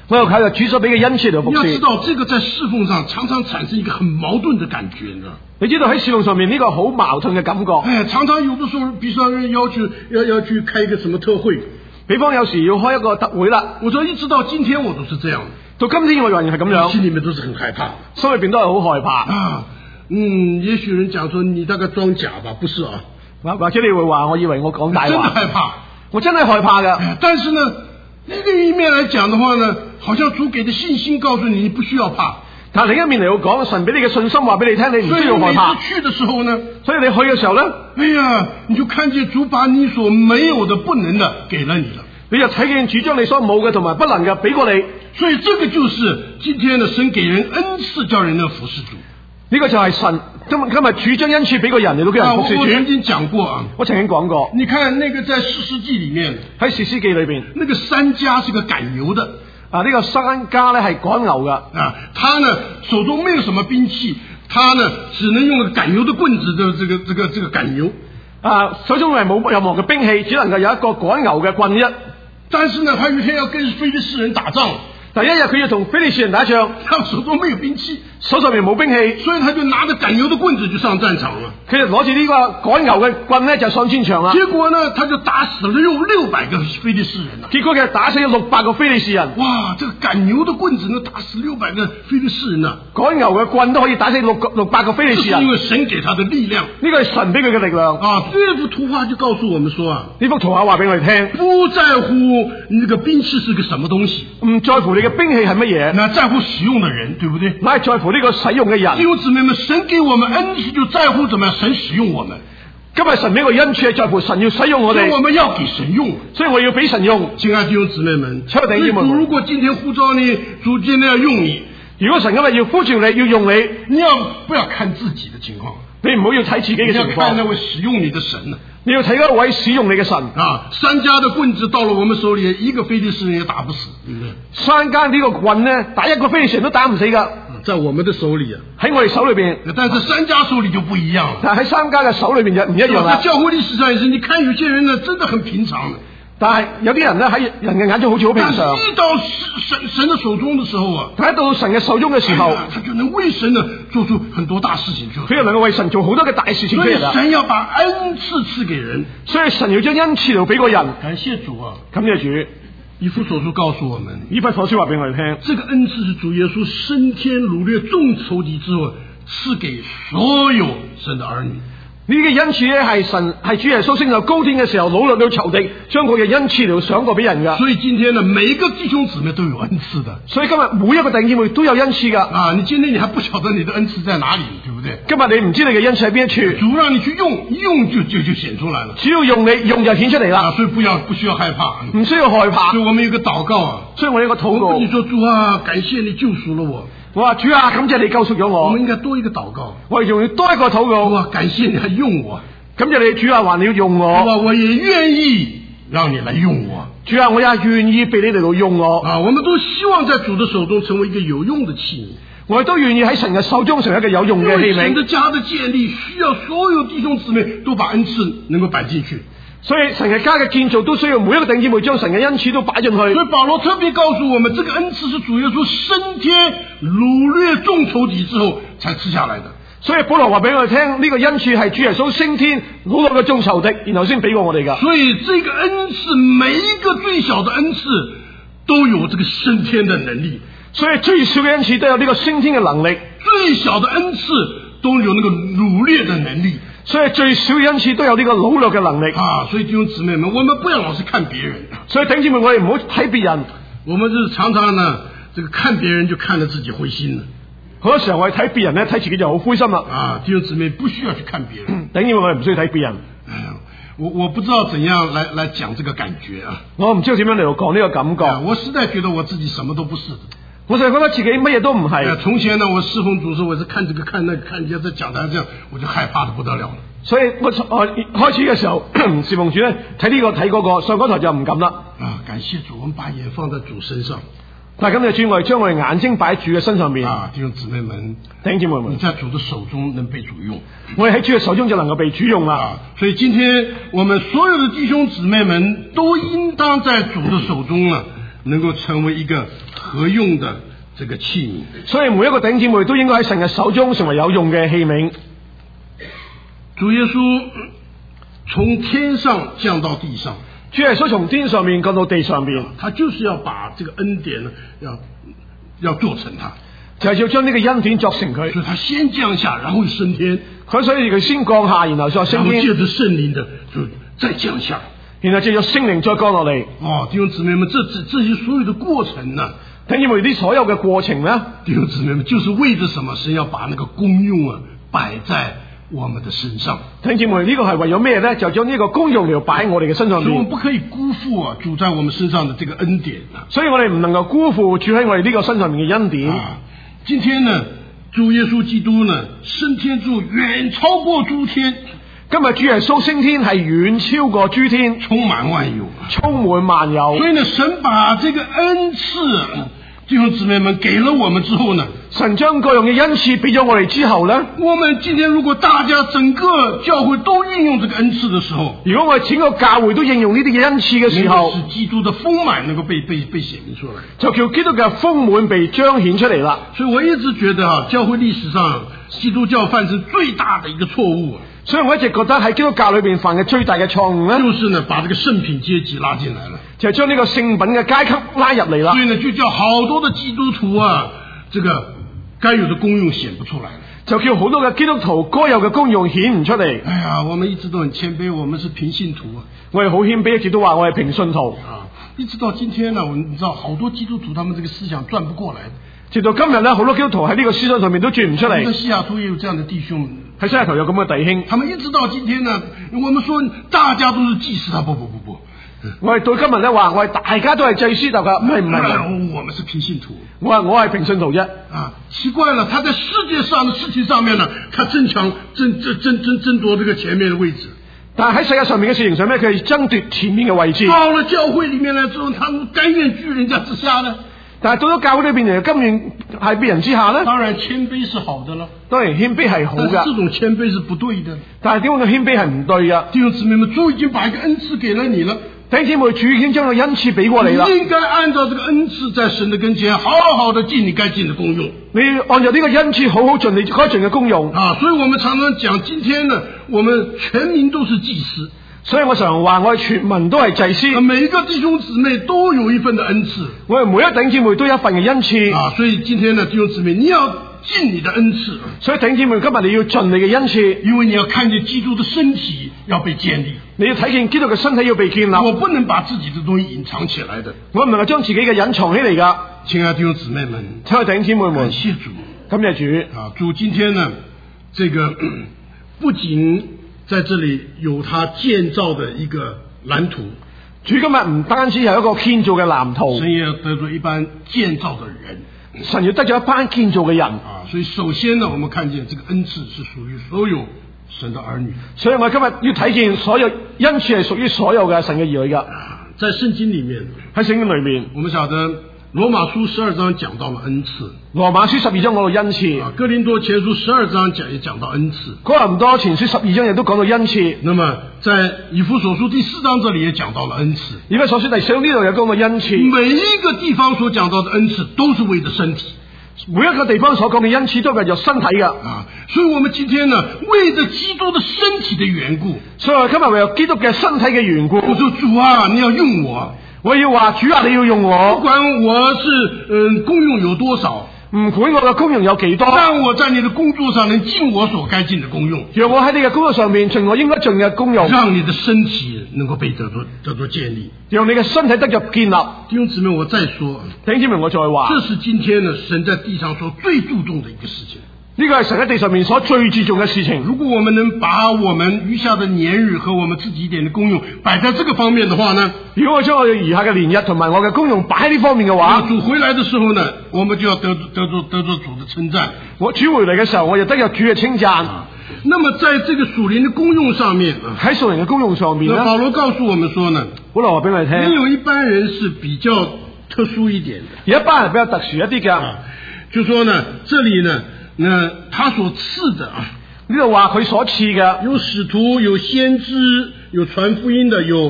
我又靠着主所俾嘅恩賜嚟服侍。 你要知道，這個在侍奉上常常產生一個很矛盾的感覺，你知道？ 你知道喺侍奉上面呢個好矛盾嘅感覺。 哎，常常有的時候，比如說要求要要去開一個什麼特會， 比方有時要開一個特會啦。 我說一直到今天我都是這樣， 到今天我仍然係咁樣， 心裏面都是很害怕， 心裏邊都係好害怕啊。嗯，也許人講說你大概裝假吧，不是啊？ 或者你會話，我以為我講大話， 真的害怕， 我真係害怕㗎。 但是呢，另一面來講的話呢，好像主給的信心告訴你，你不需要怕。 但另一面嚟講，神俾你嘅信心話俾你聽，你唔需要害怕。 所以每次去的時候呢， 所以你去嘅時候呢， 哎呀，你就看見主把你所沒有的、不能的給了你了， 你就睇見主將你所冇嘅同埋不能嘅俾過你。 所以這個就是今天的神給人恩賜，叫人能服侍主。 呢個就係神今今日主將恩賜俾個人嚟到叫人服侍主。 我曾經講過啊， 我曾經講過。 你看那個在士師記裏面， 喺士師記裏邊， 那個珊迦是個趕牛的啊，呢、這個珊迦咧係趕牛噶啊，他呢手中沒有什麼兵器，他呢只能用個趕牛的棍子的這個這個這個趕牛啊，手中係冇任何嘅兵器，只能夠有一個趕牛嘅棍一。 但是呢，他有一天要跟非利士人打仗。 第一日佢要同非利士人打仗， 他手中沒有兵器， 手上面冇兵器， 所以他就拿着趕牛的棍子就上戰場了。 佢就攞住呢個趕牛嘅棍咧就上戰場啦。 結果呢，他就打死了六六百個非利士人啦。 結果佢打死咗六百個非利士人。 哇！這個趕牛的棍子呢，打死六百個非利士人啊！ 趕牛嘅棍都可以打死六個六百個非利士人。 是因為神給他的力量， 呢個係神俾佢嘅力量啊！這幅圖畫就告訴我們說啊， 呢幅圖畫話俾我哋聽， 不在乎那個兵器是個什麼東西， 唔在乎你嘅兵器係乜嘢。 那在乎使用的人，對不對？ 那係在乎呢個使用嘅人。 弟兄姊妹們，神給我們恩賜，就在乎怎麼樣神使用我們。 今日神俾個恩賜係在乎神要使用我哋， 所以我們要給神用， 所以我要俾神用。 親愛的弟兄姊妹們， 親愛的弟兄姊妹們， 主如果今天呼召你，主今天要用你， 如果神今日要呼召你，要用你， 你要不要看自己的情況？ 你唔好要睇自己嘅情況， 你要看那位使用你的神呢？ 你要睇嗰位使用你嘅神啊！珊迦的棍子到了我們手裏，一個非利士人也打不死。 珊迦呢個棍呢，打一個非利士人都打唔死噶， 在我們的手裏啊， 喺我哋手裏邊。 但是珊迦手裏就不一樣了。 但喺珊迦嘅手裏邊就唔一樣啦。 在教會歷史上也是，你看有些人呢，真的很平常的。 但係有啲人咧喺人嘅眼中好似好平常， 但係一到神神的手中的時候啊， 睇到神嘅手中嘅時候， 他就能為神呢做出很多大事情出嚟。 佢又能夠為神做好多嘅大事情出嚟啦。 所以神要把恩賜賜給人， 所以神要將恩賜留俾個人。 感謝主啊！ 感謝主。 以弗所書告訴我們， 以弗所書話俾我哋聽， 這個恩賜是主耶穌升天擄掠眾仇敵之後賜給所有神的兒女。 呢個恩賜咧係神係主耶穌升到高天嘅時候，擄掠到仇敵，將佢嘅恩賜嚟賞過俾人噶。 所以今天呢，每一個弟兄姊妹都有恩賜的。 所以今日每一個弟兄姊妹都有恩賜噶。 啊，你今天你還不曉得你的恩賜在哪裡，對不對？ 今日你唔知你嘅恩賜喺邊一處， 主讓你去用，用就就就顯出來了。 只要用你用就顯出嚟啦。 啊，所以不要不需要害怕， 唔需要害怕。 所以我們有個禱告啊， 所以我有個禱告。 你說主啊，感謝你救贖了我。 我話主啊，感謝你救贖咗我。 我們應該多一個禱告。 我哋仲要多一個禱告。 主啊，感謝你還用我。 感謝你主啊，還你要用我。 我我也願意讓你來用我。 主啊，我也願意被你嚟到用我。 啊，我們都希望在主的手中成為一個有用的器皿。 我哋都願意喺神嘅手中成為一個有用嘅器皿。因為神的家的建立需要所有弟兄姊妹都把恩賜能夠擺進去。 所以神嘅家嘅建造都需要每一個弟兄姊妹將神嘅恩賜都擺進去。 所以保羅特別告訴我們，這個恩賜是主耶穌升天擄掠眾仇敵之後才賜下來的。 所以保羅話俾我哋聽，呢、這個恩賜係主耶穌升天擄掠嘅眾仇敵，然後先俾過我哋噶。 所以這個恩賜，每一個最小的恩賜都有這個升天的能力。 所以最小嘅恩賜都有呢個升天嘅能力， 最小的恩賜都有那個擄掠的能力。 所以最小嘅恩賜都有呢個擄掠嘅能力啊！所以弟兄姊妹們，我們不要老是看別人。 所以弟兄姊妹，我哋唔好睇別人。 我們就是常常呢，這個看別人就看得自己灰心了。 好多時候我哋睇別人咧，睇自己就好灰心啦。 啊，弟兄姊妹不需要去看別人， 等於我哋唔需要睇別人。 哎呀，我我不知道怎樣來來講這個感覺啊。 我唔知道點樣嚟到講呢個感覺。 我實在覺得我自己什麼都不是的。 我就覺得自己乜嘢都唔係。 從前呢，我侍奉主時，我是看這個看那個，看人家在講台這樣，我就害怕得不得了了。 所以我我開始嘅時候侍奉主咧，睇呢個睇嗰個，上嗰台就唔敢啦。 啊，感謝主，我們把眼放在主身上。 但係今日主，我哋將我哋眼睛擺喺主嘅身上面。 啊，弟兄姊妹們， 弟兄姊妹們， 你在主的手中能被主用， 我哋喺主嘅手中就能夠被主用啦。 啊，所以今天我們所有的弟兄姊妹們都應當在主的手中呢，能夠成為一個合用的这个器皿。 所以每一個弟兄姊妹都應該喺神嘅手中成為有用嘅器皿。 主耶穌從天上降到地上， 主耶穌從天上面降到地上邊， 他就是要把這個恩典呢，要要做成它， 就係要將呢個恩典作成佢。 所以他先降下，然後升天， 佢所以佢先降下，然後再升天， 然後借着聖靈的就再降下， 然後借着聖靈再降落嚟。 哦，弟兄姊妹們，這這這些所有的過程呢， 弟兄姊妹啲所有嘅過程呢， 弟兄姊妹們就是為着什麼？神要把那個功用啊擺在我們的身上。 弟兄姊妹，呢個係為咗咩呢？就將呢個功用嚟擺喺我哋嘅身上邊。 所以我們不可以辜負啊主在我們身上的這個恩典啊。 所以我哋唔能夠辜負主喺我哋呢個身上面嘅恩典。 啊，今天呢，主耶穌基督呢升天之後遠超過諸天。 今日主耶穌升天係遠超過諸天， 充滿萬有， 充滿萬有。 所以呢，神把這個恩賜，弟兄姊妹們給了我們之後呢， 神將各樣嘅恩賜俾咗我哋之後呢， 我們今天如果大家整個教會都運用這個恩賜的時候， 如果我哋整個教會都應用呢啲嘅恩賜嘅時候， 使基督的豐滿能夠被被被顯明出來， 就叫基督嘅豐滿被彰顯出嚟啦。 所以我一直覺得啊，教會歷史上基督教犯成最大的一個錯誤。 所以我一直覺得喺基督教裏邊犯嘅最大嘅錯誤呢， 就是呢把這個聖品階級拉進來了， 就係將呢個聖品嘅階級拉入嚟啦。 所以呢就叫好多的基督徒啊，這個該有的功用顯不出來了， 就叫好多嘅基督徒該有嘅功用顯唔出嚟。 哎呀，我們一直都很謙卑，我們是平信徒啊， 我哋好謙卑，一直都話我係平信徒啊，一直到今天呢，我們你知道好多基督徒他們這個思想轉不過來的。 直到今日咧，好多基督徒喺呢個思想上面都轉唔出嚟。 喺西雅圖也有這樣的弟兄， 喺西雅圖有咁嘅弟兄， 他們一直到今天呢，我們說大家都是祭司，他不不不不， 我哋到今日咧話我哋大家都係祭司，大家唔係唔係， 我們是平信徒。 我話我係平信徒啫。 啊，奇怪了，他在世界上的事情上面呢，他爭搶爭爭爭爭爭奪這個前面的位置。 但係喺世界上面嘅事情上面，佢係爭奪前面嘅位置。 到了教會裏面來之後，他們甘願居人家之下呢？ 但係到咗教會裏邊嚟，甘願係別人之下呢？ 當然謙卑是好的啦， 當然謙卑係好噶。 但是這種謙卑是不對的。 但係點解嘅謙卑係唔對噶？ 弟兄姊妹們，主已經把一個恩賜給了你了， 弟兄姊妹，主已經將個恩賜俾過你啦。 你應該按照這個恩賜，在神的跟前好好的盡你該盡的功用。 你按照呢個恩賜，好好盡你該盡嘅功用啊！所以我們常常講，今天呢，我們全民都是祭司。 所以我常話，我哋全民都係祭司。 每一個弟兄姊妹都有一份的恩賜， 我哋每一弟兄姊妹都有一份嘅恩賜。 啊！所以今天呢，弟兄姊妹，你要盡你的恩賜。 所以弟兄姊妹，今日你要盡你嘅恩賜， 因為你要看見基督的身體要被建立。 你要睇見基督嘅身體要被建立。 我不能把自己的東西隱藏起來的， 我唔能夠將自己嘅隱藏起嚟噶。 親愛的弟兄姊妹們， 親愛的弟兄姊妹們， 感謝主， 感謝主。 啊！主今天呢，這個不僅在這裏有他建造的一個藍圖， 主今日唔單止有一個建造嘅藍圖， 神也要得咗一班建造的人， 神要得咗一班建造嘅人啊！所以首先呢，我們看見這個恩賜是屬於所有神的兒女， 所以我今日要睇見所有恩賜係屬於所有嘅神嘅兒女噶。 在聖經裏面， 喺聖經裏面， 我們曉得羅馬書十二章講到了恩賜， 羅馬書十二章講到恩賜， 啊，哥林多前書十二章講也講到恩賜， 哥林多前書十二章亦都講到恩賜。 那麼在以弗所書第四章這裏也講到了恩賜， 以弗所書第四章呢度有講到恩賜。 每一個地方所講到的恩賜都是為了身體， 每一個地方所講嘅恩賜都係有身體㗎。 啊，所以我們今天呢，為着基督的身體的緣故， 所以我今日為咗基督嘅身體嘅緣故， 我說主啊，你要用我。 我要話主啊，你要用我， 不管我是嗯功用有多少， 唔管我嘅功用有幾多， 讓我在你的工作上能盡我所該盡的功用， 讓我喺你嘅工作上面盡我應該盡嘅功用， 讓你的身體能夠被得到得到建立， 讓你嘅身體得入建立。 弟兄姊妹，我再說， 弟兄姊妹，我再話， 這是今天呢神在地上所最注重的一個事情。 呢個係神喺地上面所最注重嘅事情。 如果我們能把我們餘下的年日和我們自己一點的功用擺在這個方面的話呢， 如果我將我嘅餘下嘅年日同埋我嘅功用擺喺呢方面嘅話， 主回來的時候呢，我們就要得得着得着主的稱讚。 我主回嚟嘅時候，我就得有主嘅稱讚。 啊，那麼在這個屬靈的功用上面， 喺屬靈嘅功用上面呢， 保羅告訴我們說呢， 保羅話俾我哋聽， 也有一班人是比較特殊一點的， 有一班人比較特殊一啲嘅， 啊，就說呢，這裏呢。那他所賜的啊， 呢度話佢所賜嘅有使徒，有先知，有傳福音的，有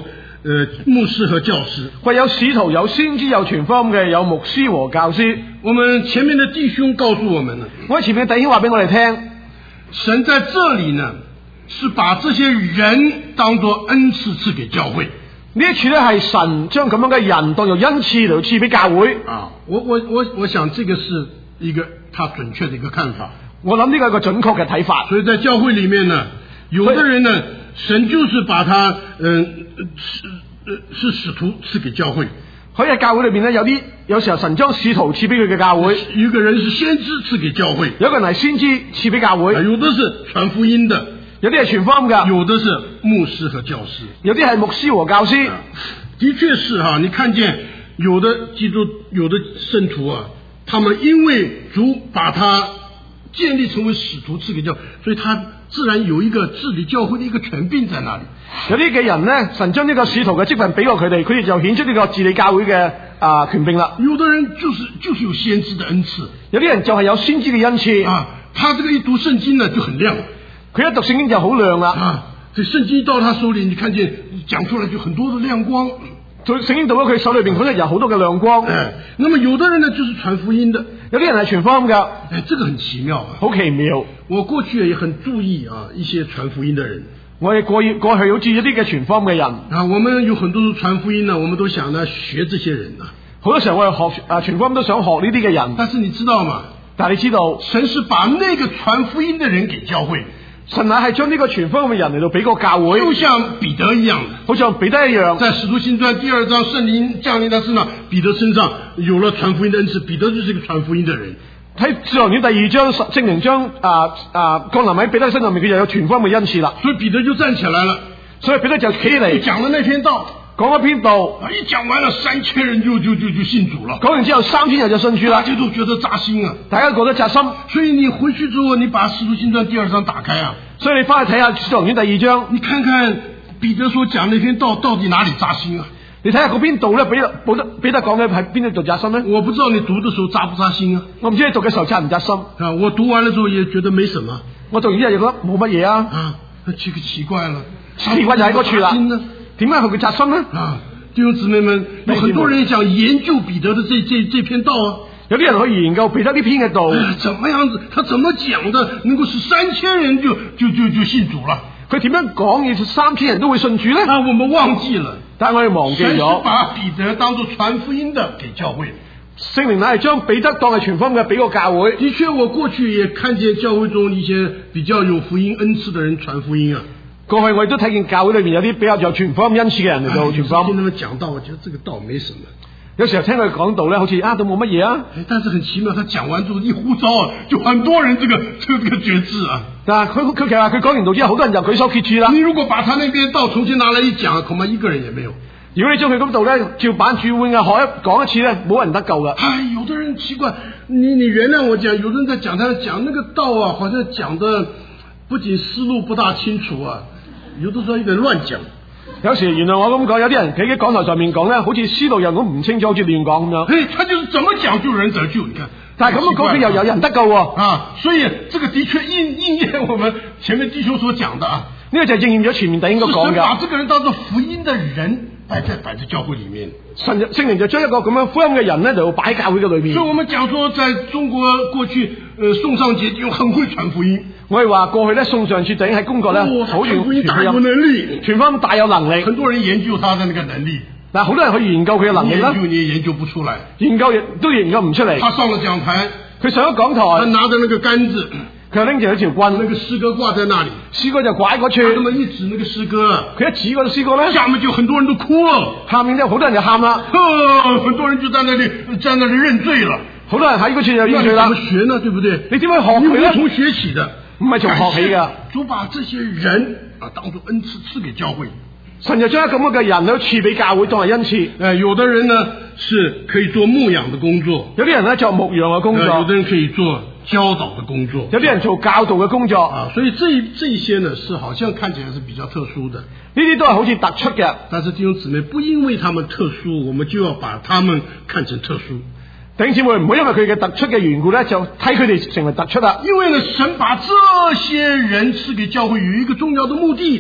呃牧師和教師。 佢有使徒，有先知，有傳福音嘅，有牧師和教師。 我們前面的弟兄告訴我們了， 我喺前面弟兄話俾我哋聽， 神在這裏呢，是把這些人當作恩賜賜給教會。 呢一處咧係神將咁樣嘅人當作恩賜嚟賜俾教會。 啊，我我我我想這個是一個他準確的一個看法。 我諗呢個係一個準確嘅睇法。 所以在教會裏面呢，有的人呢，神就是把他嗯是呃是使徒賜給教會。 佢喺教會裏邊咧，有啲有時候神將使徒賜俾佢嘅教會， 有一個人是先知賜給教會， 有一個人係先知賜俾教會， 有的是傳福音的， 有啲係傳福音嘅， 有的是牧師和教師， 有啲係牧師和教師。 啊，的確是哈，你看見有的基督有的聖徒啊，他們因為主把他建立成為使徒賜給教會，所以他自然有一個治理教會的一個權柄在那裏。 有啲嘅人呢，神將呢個使徒嘅職份俾過佢哋，佢哋就顯出呢個治理教會嘅啊權柄啦。 有的人就是就是有先知的恩賜， 有啲人就係有先知嘅恩賜啊，他這個一讀聖經呢就很亮， 佢一讀聖經就好亮啦。 啊，這聖經到他手裏，你看見講出來就很多的亮光。 聖經到咗佢手裏邊，佢咧有好多嘅亮光。 哎，那麼有的人呢就是傳福音的， 有啲人係傳福音噶。 哎，這個很奇妙啊， 好奇妙。 我過去也很注意啊，一些傳福音的人。 我哋過過去好似一啲嘅傳福音嘅人啊，我們有很多傳福音呢，我們都想呢學這些人啊。 好多時候我哋學啊傳福音都想學呢啲嘅人。 但是你知道嗎？ 但係你知道， 神是把那個傳福音的人給教會。 神乃係將呢個傳福音嘅人嚟到俾個教會， 就像彼得一樣， 好似彼得一樣。在使徒行傳第二章，聖靈降臨在身上，彼得身上有了傳福音的恩賜，彼得就是一個傳福音的人。 喺使徒行傳第二章，聖靈將啊啊降臨喺彼得身上面，佢就有傳福音嘅恩賜啦。 所以彼得就站起來了， 所以彼得就企起嚟， 講了那篇道， 講一篇道， 一講完了，三千人就就就就信主了。 講完之後，三千人就信主啦， 大家都覺得扎心啊， 大家覺得扎心。 所以你回去之後，你把使徒行傳第二章打開啊， 所以你翻去睇下使徒行傳第二章， 你看看彼得所講那篇道到底哪裏扎心啊？ 你睇下嗰篇道咧，彼得彼得彼得講嘅喺邊度度扎心咧？ 我不知道你讀的時候扎不扎心啊？ 我唔知你讀嘅時候扎唔扎心啊？我讀完了之後也覺得沒什麼， 我讀完之後又覺得冇乜嘢啊。 啊，這個奇怪了， 奇怪就喺嗰處啦。點解佢會扎心呢？ 啊，弟兄姊妹們，有很多人想研究彼得的這這這篇道啊。 有啲人去研究彼得呢篇嘅道， 哎，怎麼樣子？他怎麼講的，能夠使三千人就就就就信主了？ 佢點樣講嘢，三千人都會信主呢？ 啊，我們忘記了， 但係我哋忘記咗。 神是把彼得當作傳福音的給教會， 聖靈乃係將彼得當係傳福音嘅俾個教會。 的確，我過去也看見教會中一些比較有福音恩賜的人傳福音啊。 過去我亦都睇見教會裏面有啲比較有傳福音恩賜嘅人嚟到傳福音。 聽他們講道，我覺得這個道沒什麼。 有時候聽佢講道咧，好似啊都冇乜嘢啊。 但是很奇妙，他講完之後一呼召啊，就很多人這個這個這個決志啊。 但係佢佢其實佢講完道之後，好多人就舉手決志啦。 你如果把他那邊道重新拿來一講，恐怕一個人也沒有。 如果你將佢咁道咧照版主換啊，學一講一次咧，冇人得救噶。 唉，有的人奇怪，你你原諒我講，有的人在講台講那個道啊，好像講的不僅思路不大清楚啊，有的時候有點亂講。 有時原來我咁講，有啲人企喺講台上面講咧，好似思路又咁唔清楚，好似亂講咁樣。 嘿，他就是怎麼講就有人得救，你看。 但係咁樣講，佢又有人得救喎。 啊，所以這個的確應應驗我們前面弟兄所講的啊。 呢個就係應驗咗前面第應該講嘅。 神把這個人當作福音的人擺在擺在教會裡面。 神聖靈就將一個咁樣福音嘅人咧，就擺喺教會嘅裏面。 所以我們講說，在中國過去，呃，宋尚節就很會傳福音。 我哋話過去咧，宋尚節就喺中國咧，好傳福音大有能力，傳福音大有能力。 很多人研究他的那個能力， 但係好多人去研究佢嘅能力啦。 研究你也研究不出來， 研究都研究唔出嚟。 他上了講台， 佢上咗講台， 他拿着那個杆子， 佢拎住一條棍， 那個詩歌掛在那裡， 詩歌就掛喺嗰處。 那麼一指那個詩歌， 佢一指嗰個詩歌咧， 下面就很多人都哭了， 下面就好多人就喊啦， 很多人就在那裡在那裡認罪了。 好多人喺嗰處就認罪啦。 怎麼學呢？對不對？ 你點樣學佢咧？ 你從學起的， 唔係從學起嘅。 主把這些人啊當作恩賜賜給教會。 神就將咁樣嘅人都賜俾教會當係恩賜。 誒，有的人呢是可以做牧養的工作， 有啲人咧做牧養嘅工作， 有的人可以做教導的工作， 有啲人做教導嘅工作啊。所以這這一些呢，是好像看起來是比較特殊的。 呢啲都係好似突出嘅。 但是弟兄姊妹，不因為他們特殊，我們就要把他們看成特殊。 弟兄姊妹，唔好因為佢嘅突出嘅緣故咧，就睇佢哋成為突出啦。 因為呢，神把這些人賜給教會有一個重要的目的的。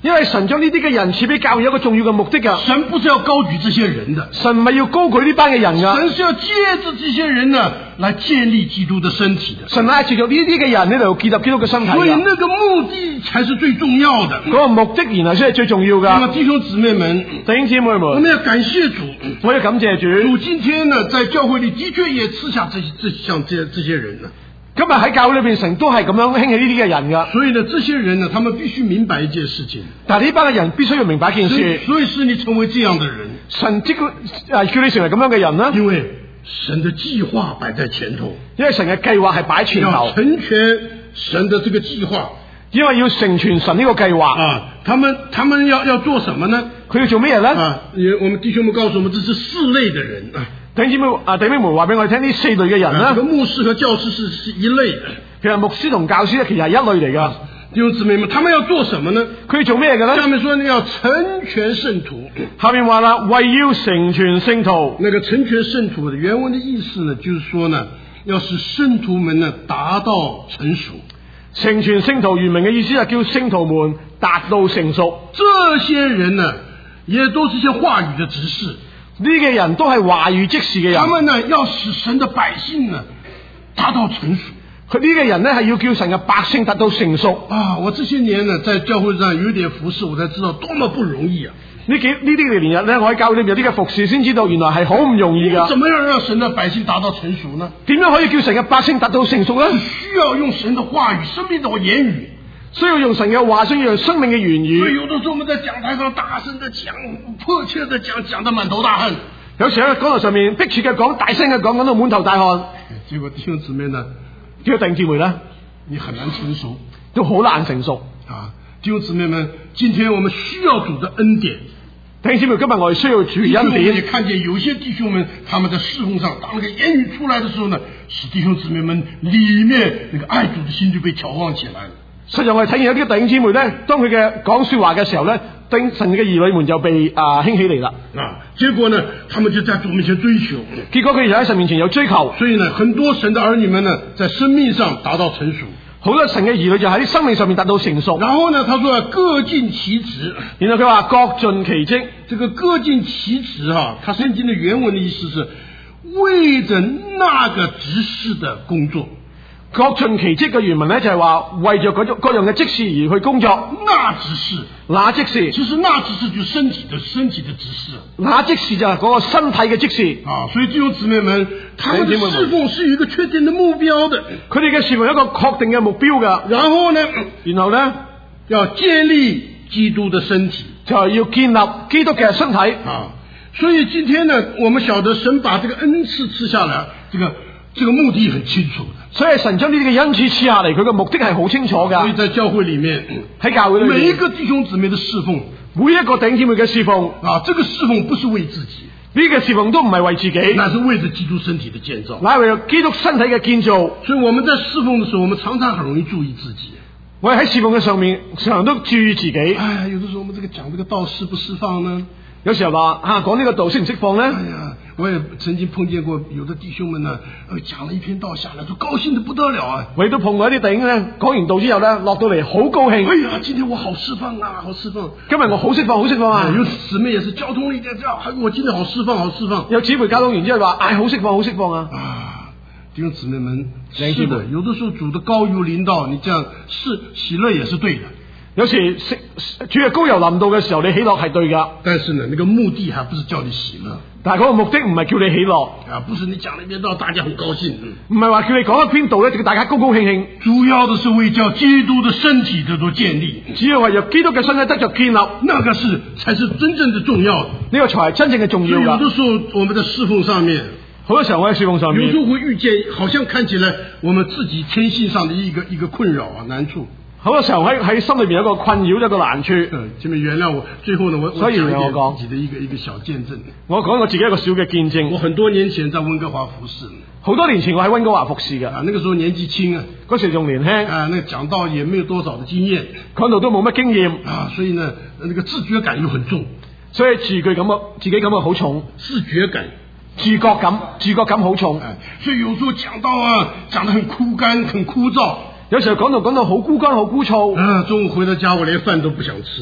因為神將呢啲嘅人賜俾教會有一個重要嘅目的㗎。 神不是要高舉這些人的， 神唔係要高舉呢班嘅人㗎。 神是要借着這些人呢，來建立基督的身體的。 神係藉着呢啲嘅人呢度建立基督嘅身體㗎。 所以那個目的才是最重要的。 嗰個目的原來先係最重要㗎。 那麼弟兄姊妹們， 弟兄姊妹們， 我們要感謝主， 我要感謝主。 主今天呢，在教會裏的確也賜下這這像這這些人呢。 今日喺教會裏邊，神都係咁樣興起呢啲嘅人㗎。 所以呢，這些人呢，他們必須明白一件事情。 但係呢班嘅人必須要明白一件事。 所以使你成為這樣的人， 神即係叫你成為咁樣嘅人啦。 因為神的計劃擺在前頭， 因為神嘅計劃係擺前頭， 要成全神的這個計劃。 因為要成全神呢個計劃啊，他們他們要要做什麼呢？ 佢要做咩咧？ 啊，我們弟兄們告訴我們，這是四類的人啊。 弟兄姊妹啊，弟兄們話俾我哋聽，呢四類嘅人啦。 這個牧師和教師是是一類的。 其實牧師同教師咧，其實係一類嚟噶。 弟兄姊妹們，他們要做什麼呢？ 佢要做咩嘅咧？ 下面說你要成全聖徒。 下面話啦，為要成全聖徒。 那個成全聖徒的原文的意思呢，就是說呢，要使聖徒們呢達到成熟。 成全聖徒原文嘅意思係叫聖徒們達到成熟。 這些人呢，也都是些話語的執事。 呢個人都係話語即時嘅人。 他們呢要使神的百姓呢達到成熟。 佢呢個人呢係要叫神嘅百姓達到成熟。 啊！我這些年呢在教會上有點服侍，我才知道多麼不容易啊！ 呢幾呢啲年日咧，我喺教會裏面有啲嘅服侍，先知道原來係好唔容易噶。 怎麼樣讓神的百姓達到成熟呢？ 點樣可以叫神嘅百姓達到成熟呢？ 需要用神的話語、生命的言語， 需要用神嘅話，需要用生命嘅言語。 所以有的時候我們在講台上大聲的講，迫切的講，講得滿頭大汗。 有時喺講台上面迫切嘅講，大聲嘅講，講到滿頭大汗。 結果弟兄姊妹呢， 叫個弟兄姊妹呢， 你很難成熟， 都好難成熟啊！弟兄姊妹們，今天我們需要主的恩典。 弟兄姊妹，今日我哋需要主恩典。 我們也看見有些弟兄們，他們在侍奉上，當那個言語出來的時候呢，使弟兄姊妹們裏面那個愛主的心就被挑旺起來了。 實際我哋睇見有啲弟兄姊妹咧，當佢嘅講說話嘅時候咧，神嘅兒女們就被啊興起嚟啦。 啊，結果呢，他們就在主面前追求， 結果佢哋就喺神面前有追求。 所以呢，很多神的兒女們呢，在生命上達到成熟。 好多神嘅兒女就喺生命上面達到成熟。 然後呢，他說各盡其職。 然後佢話各盡其職。 這個各盡其職啊，他聖經的原文的意思是為着那個職事的工作。 各盡其職嘅原文咧就係話為咗各種各樣嘅職事而去工作。 那職事， 那職事， 其實那職事就是身體的身體的職事。 那職事就係嗰個身體嘅職事啊，所以弟兄姊妹們，他們的侍奉是有一個確定的目標的。 佢哋嘅侍奉有一個確定嘅目標噶。 然後呢， 然後呢， 要建立基督的身體， 就係要建立基督嘅身體。 啊，所以今天呢，我們曉得神把這個恩賜賜下來，這個這個目的很清楚的。 所以神將呢啲嘅恩賜賜下嚟，佢嘅目的係好清楚噶。 所以在教會裏面， 喺教會裏面， 每一個弟兄姊妹的侍奉， 每一個弟兄姊妹嘅侍奉， 啊，這個侍奉不是為自己， 呢個侍奉都唔係為自己， 那是為着基督身體的建造， 乃係為咗基督身體嘅建造。 所以我們在侍奉的時候，我們常常很容易注意自己。 我哋喺侍奉嘅上面，常常都注意自己。 哎，有的時候我們這個講這個道釋不釋放呢？ 有時候話啊，講呢個道釋唔釋放呢？ 哎呀，我也曾經碰見過有的弟兄們呢，呃，講了一篇道下來，就高興得不得了啊！ 我亦都碰過一啲弟兄咧，講完道之後咧，落到嚟好高興。 哎呀，今天我好釋放啊，好釋放！ 今日我好釋放，好釋放啊！ 有姊妹也是交通力量，這樣，我今天好釋放，好釋放。 有姊妹交通完之後話，唉，好釋放，好釋放啊！ 啊，弟兄姊妹們，是的，有的時候主的膏油臨到，你這樣是喜樂也是對的。有時主嘅膏油臨到嘅時候，你喜樂係對噶。 但是呢，那個目的還不是叫你喜樂， 但係嗰個目的唔係叫你喜樂啊，不是你講了一篇道，大家很高興， 唔係話叫你講一篇道咧，叫大家高高興興。 主要的是為叫基督的身體得到建立， 只要為咗基督嘅身體得着建立， 那個是才是真正的重要的， 呢個才係真正嘅重要噶。 有的時候我們在侍奉上面， 好多時候我喺侍奉上面， 有時候會遇見，好像看起來我們自己天性上的一個一個困擾啊難處。 好多時候喺喺心裏邊有一個困擾，一個難處。 嗯，請你原諒我，最後呢，我所以我講自己的一個一個小見證。 我講我自己一個小嘅見證。 我很多年前在溫哥華服侍， 好多年前我喺溫哥華服侍嘅。 啊，那個時候年紀輕啊， 嗰時仲年輕。 啊，那個講道也沒有多少的經驗， 講道都冇乜經驗。 啊，所以呢，那個自覺感又很重。 所以自覺感啊，自己感啊好重。 自覺感， 自覺感，自覺感好重。 哎，所以有時候講道啊，講得很枯乾，很枯燥。 有時候講到講到好枯乾好枯燥， 啊，中午回到家我連飯都不想吃，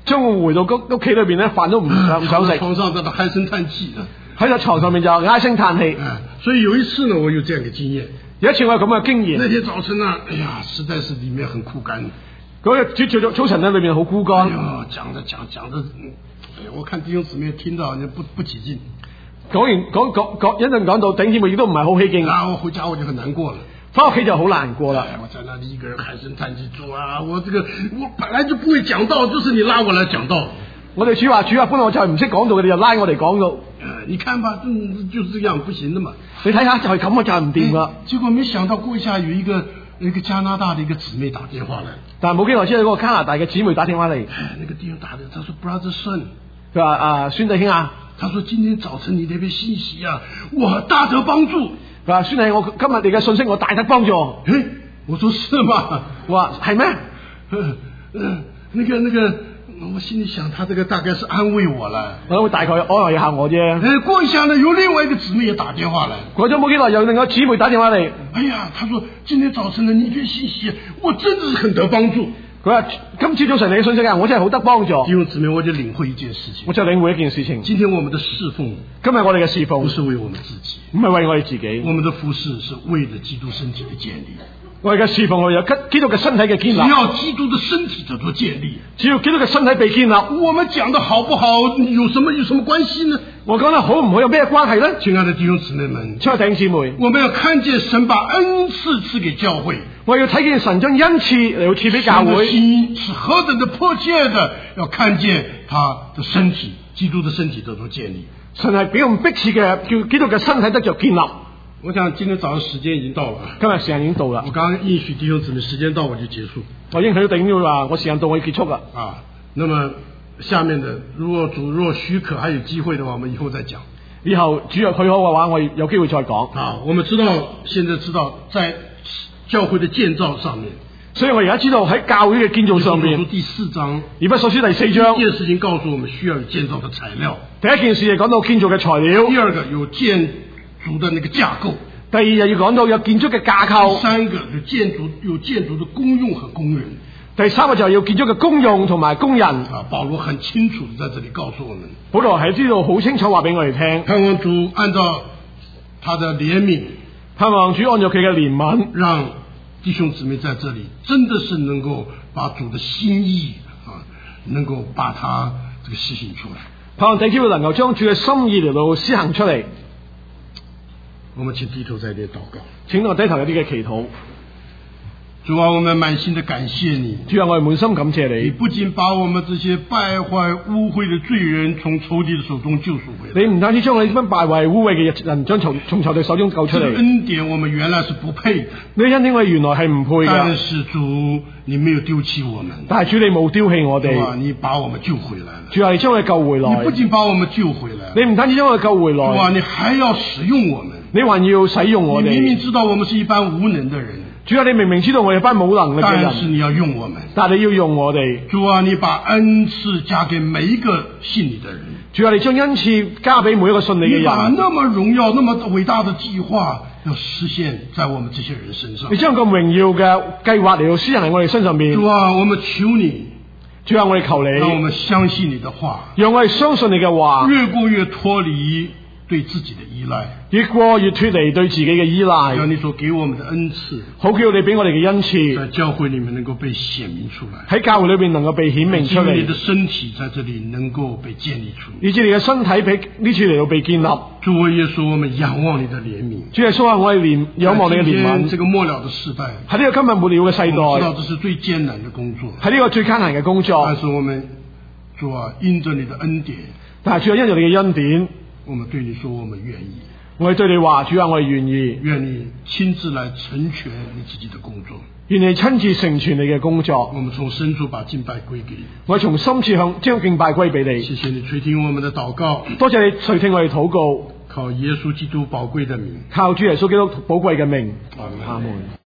將我回到屋企裏邊咧，飯都唔想唔想食， 床上在那唉聲嘆氣啊， 喺個床上面就唉聲嘆氣。 哎，所以有一次呢，我有這樣嘅經驗。 有一次我有咁嘅經驗。 那天早晨啊，哎呀，實在是裡面很枯乾。 嗰日朝早早晨咧，裏面好枯乾。 哎呀，講着講講着，哎呀，我看弟兄姊妹聽到不不起勁。 講完講講講一陣講到頂姊妹亦都唔係好起勁。 然後回家我就很難過了。 翻屋企就好難過啦。 哎，我在那裡一個人唉聲嘆氣，主啊，我這個我本來就不會講道，就是你拉我來講道。我哋主話主啊，本來我就係唔識講道嘅，你就拉我嚟講道。 呃，你看吧，嗯，就是這樣不行的嘛。 你睇下就係咁啊，就係唔掂噶。 結果沒想到過一下有一個一個加拿大的一個姊妹打電話來， 但係冇幾耐之後，嗰個加拿大嘅姊妹打電話嚟。 哎，那個弟兄打的，他說 Brother Son， 佢話啊孫弟兄啊， 他說今天早晨你那邊信息啊，我大得幫助。 佢話孫弟兄，我今日你嘅信息我大得幫助。 誒，我說是嗎？ 我話係咩？ 嗯嗯，那個那個。我心裏想，他這個大概是安慰我了。 我會大概安慰一下我啫。 誒，過一下呢，有另外一個姊妹也打電話來。 過咗冇幾耐，有另外姊妹打電話嚟。 哎呀，他說今天早晨的你這信息，我真的是很得幫助。 佢話今朝早晨你嘅信息啊，我真係好得幫助。 弟兄姊妹，我就領會一件事情。 我就領會一件事情。 今天我們的侍奉， 今日我哋嘅侍奉， 不是為我們自己， 唔係為我哋自己。 我們的服侍是為了基督身體的建立。 我哋嘅侍奉係有基督嘅身體嘅建立。 只要基督的身體得到建立， 只要基督嘅身體被建立， 我們講得好不好，有什麼有什麼關係呢？ 我講得好唔好有咩關係呢？ 親愛的弟兄姊妹們， 親愛的弟兄姊妹， 我們要看見神把恩賜賜給教會， 我要睇見神將恩賜嚟到賜俾教會。神的心是何等的迫切的，要看見他的身體，基督的身體得到建立。 神係比咁迫切嘅，叫基督嘅身體得着建立。 我想今天早上時間已經到了， 今日時間已經到啦。 我剛剛應許弟兄姊妹，時間到我就結束。 我應許到弟兄話，我時間到我要結束啦。 啊，那麼下面的，如果主若許可，還有機會的話，我們以後再講。 以後主若許可嘅話，我有機會再講。 啊，我們知道，現在知道在教會的建造上面， 所以我而家知道喺教會嘅建造上面。 第四章， 以弗所書第四章， 第一件事情告訴我們需要有建造的材料。 第一件事係講到建造嘅材料。 第二個有建築的那個架構。 第二日要講到有建築嘅架構。 第三個有建築有建築的功用和工人。 第三個就係要建築嘅功用同埋工人。 啊，保羅很清楚地在這裡告訴我們。 保羅喺呢度好清楚話俾我哋聽。 盼望主按照他的憐憫， 盼望主按照佢嘅憐憫， 讓弟兄姊妹在這裡真的是能夠把主的心意啊，能夠把它這個施行出來。 盼望弟兄能夠將主嘅心意嚟到施行出嚟。 我們請低頭在這裡禱告， 請我低頭有啲嘅祈禱。 主啊，我們滿心的感謝你。 主啊，我哋滿心感謝你。 你不僅把我們這些敗壞污穢的罪人從仇敵的手中救贖回來， 你唔單止將我哋呢班敗壞污穢嘅人將從從仇敵手中救出嚟。 這個恩典我們原來是不配的， 呢恩典我哋原來係唔配嘅。 但是主，你沒有丟棄我們。 但係主，你冇丟棄我哋。 主啊，你把我們救回來了。 主啊，你將我哋救回來。 你不僅把我們救回來， 你唔單止將我哋救回來。 主啊，你還要使用我們。 你還要使用我哋。 你明明知道我們是一班無能的人。 主啊，你明明知道我哋班冇能力嘅人， 但是你要用我們。 但係你要用我哋。 主啊，你把恩賜加給每一個信你的人。 主啊，你將恩賜加俾每一個信你嘅人。 你把那麼榮耀、那麼偉大的計劃要實現在我們這些人身上。 你將咁榮耀嘅計劃嚟到施行喺我哋身上面。 主啊，我們求你。 主啊，我哋求你， 讓我們相信你的話， 讓我哋相信你嘅話， 越過越脫離對自己的依賴， 越過越脫離對自己嘅依賴。 讓你所給我們的恩賜， 好叫你俾我哋嘅恩賜， 在教會裏面能夠被顯明出來， 喺教會裏邊能夠被顯明出嚟。 你的身體在這裏能夠被建立出來， 以致你嘅身體俾呢處嚟到被建立。 主耶穌，我們仰望你的憐憫。 主耶穌啊，我哋憐仰望你嘅憐憫。 這個末了的世代， 喺呢個今日末了嘅世代， 我知道這是最艱難的工作， 喺呢個最艱難嘅工作。 但是我們主啊，因着你的恩典， 但係主啊，因着你嘅恩典， 我們對你說，我們願意。 我哋對你話，主啊，我哋願意， 願你親自來成全你自己的工作， 願你親自成全你嘅工作。 我們從深處把敬拜歸給你， 我哋從深處向將敬拜歸俾你。 謝謝你垂聽我們的禱告， 多謝你垂聽我哋禱告， 靠耶穌基督寶貴的名， 靠主耶穌基督寶貴嘅名， 阿門。 阿門。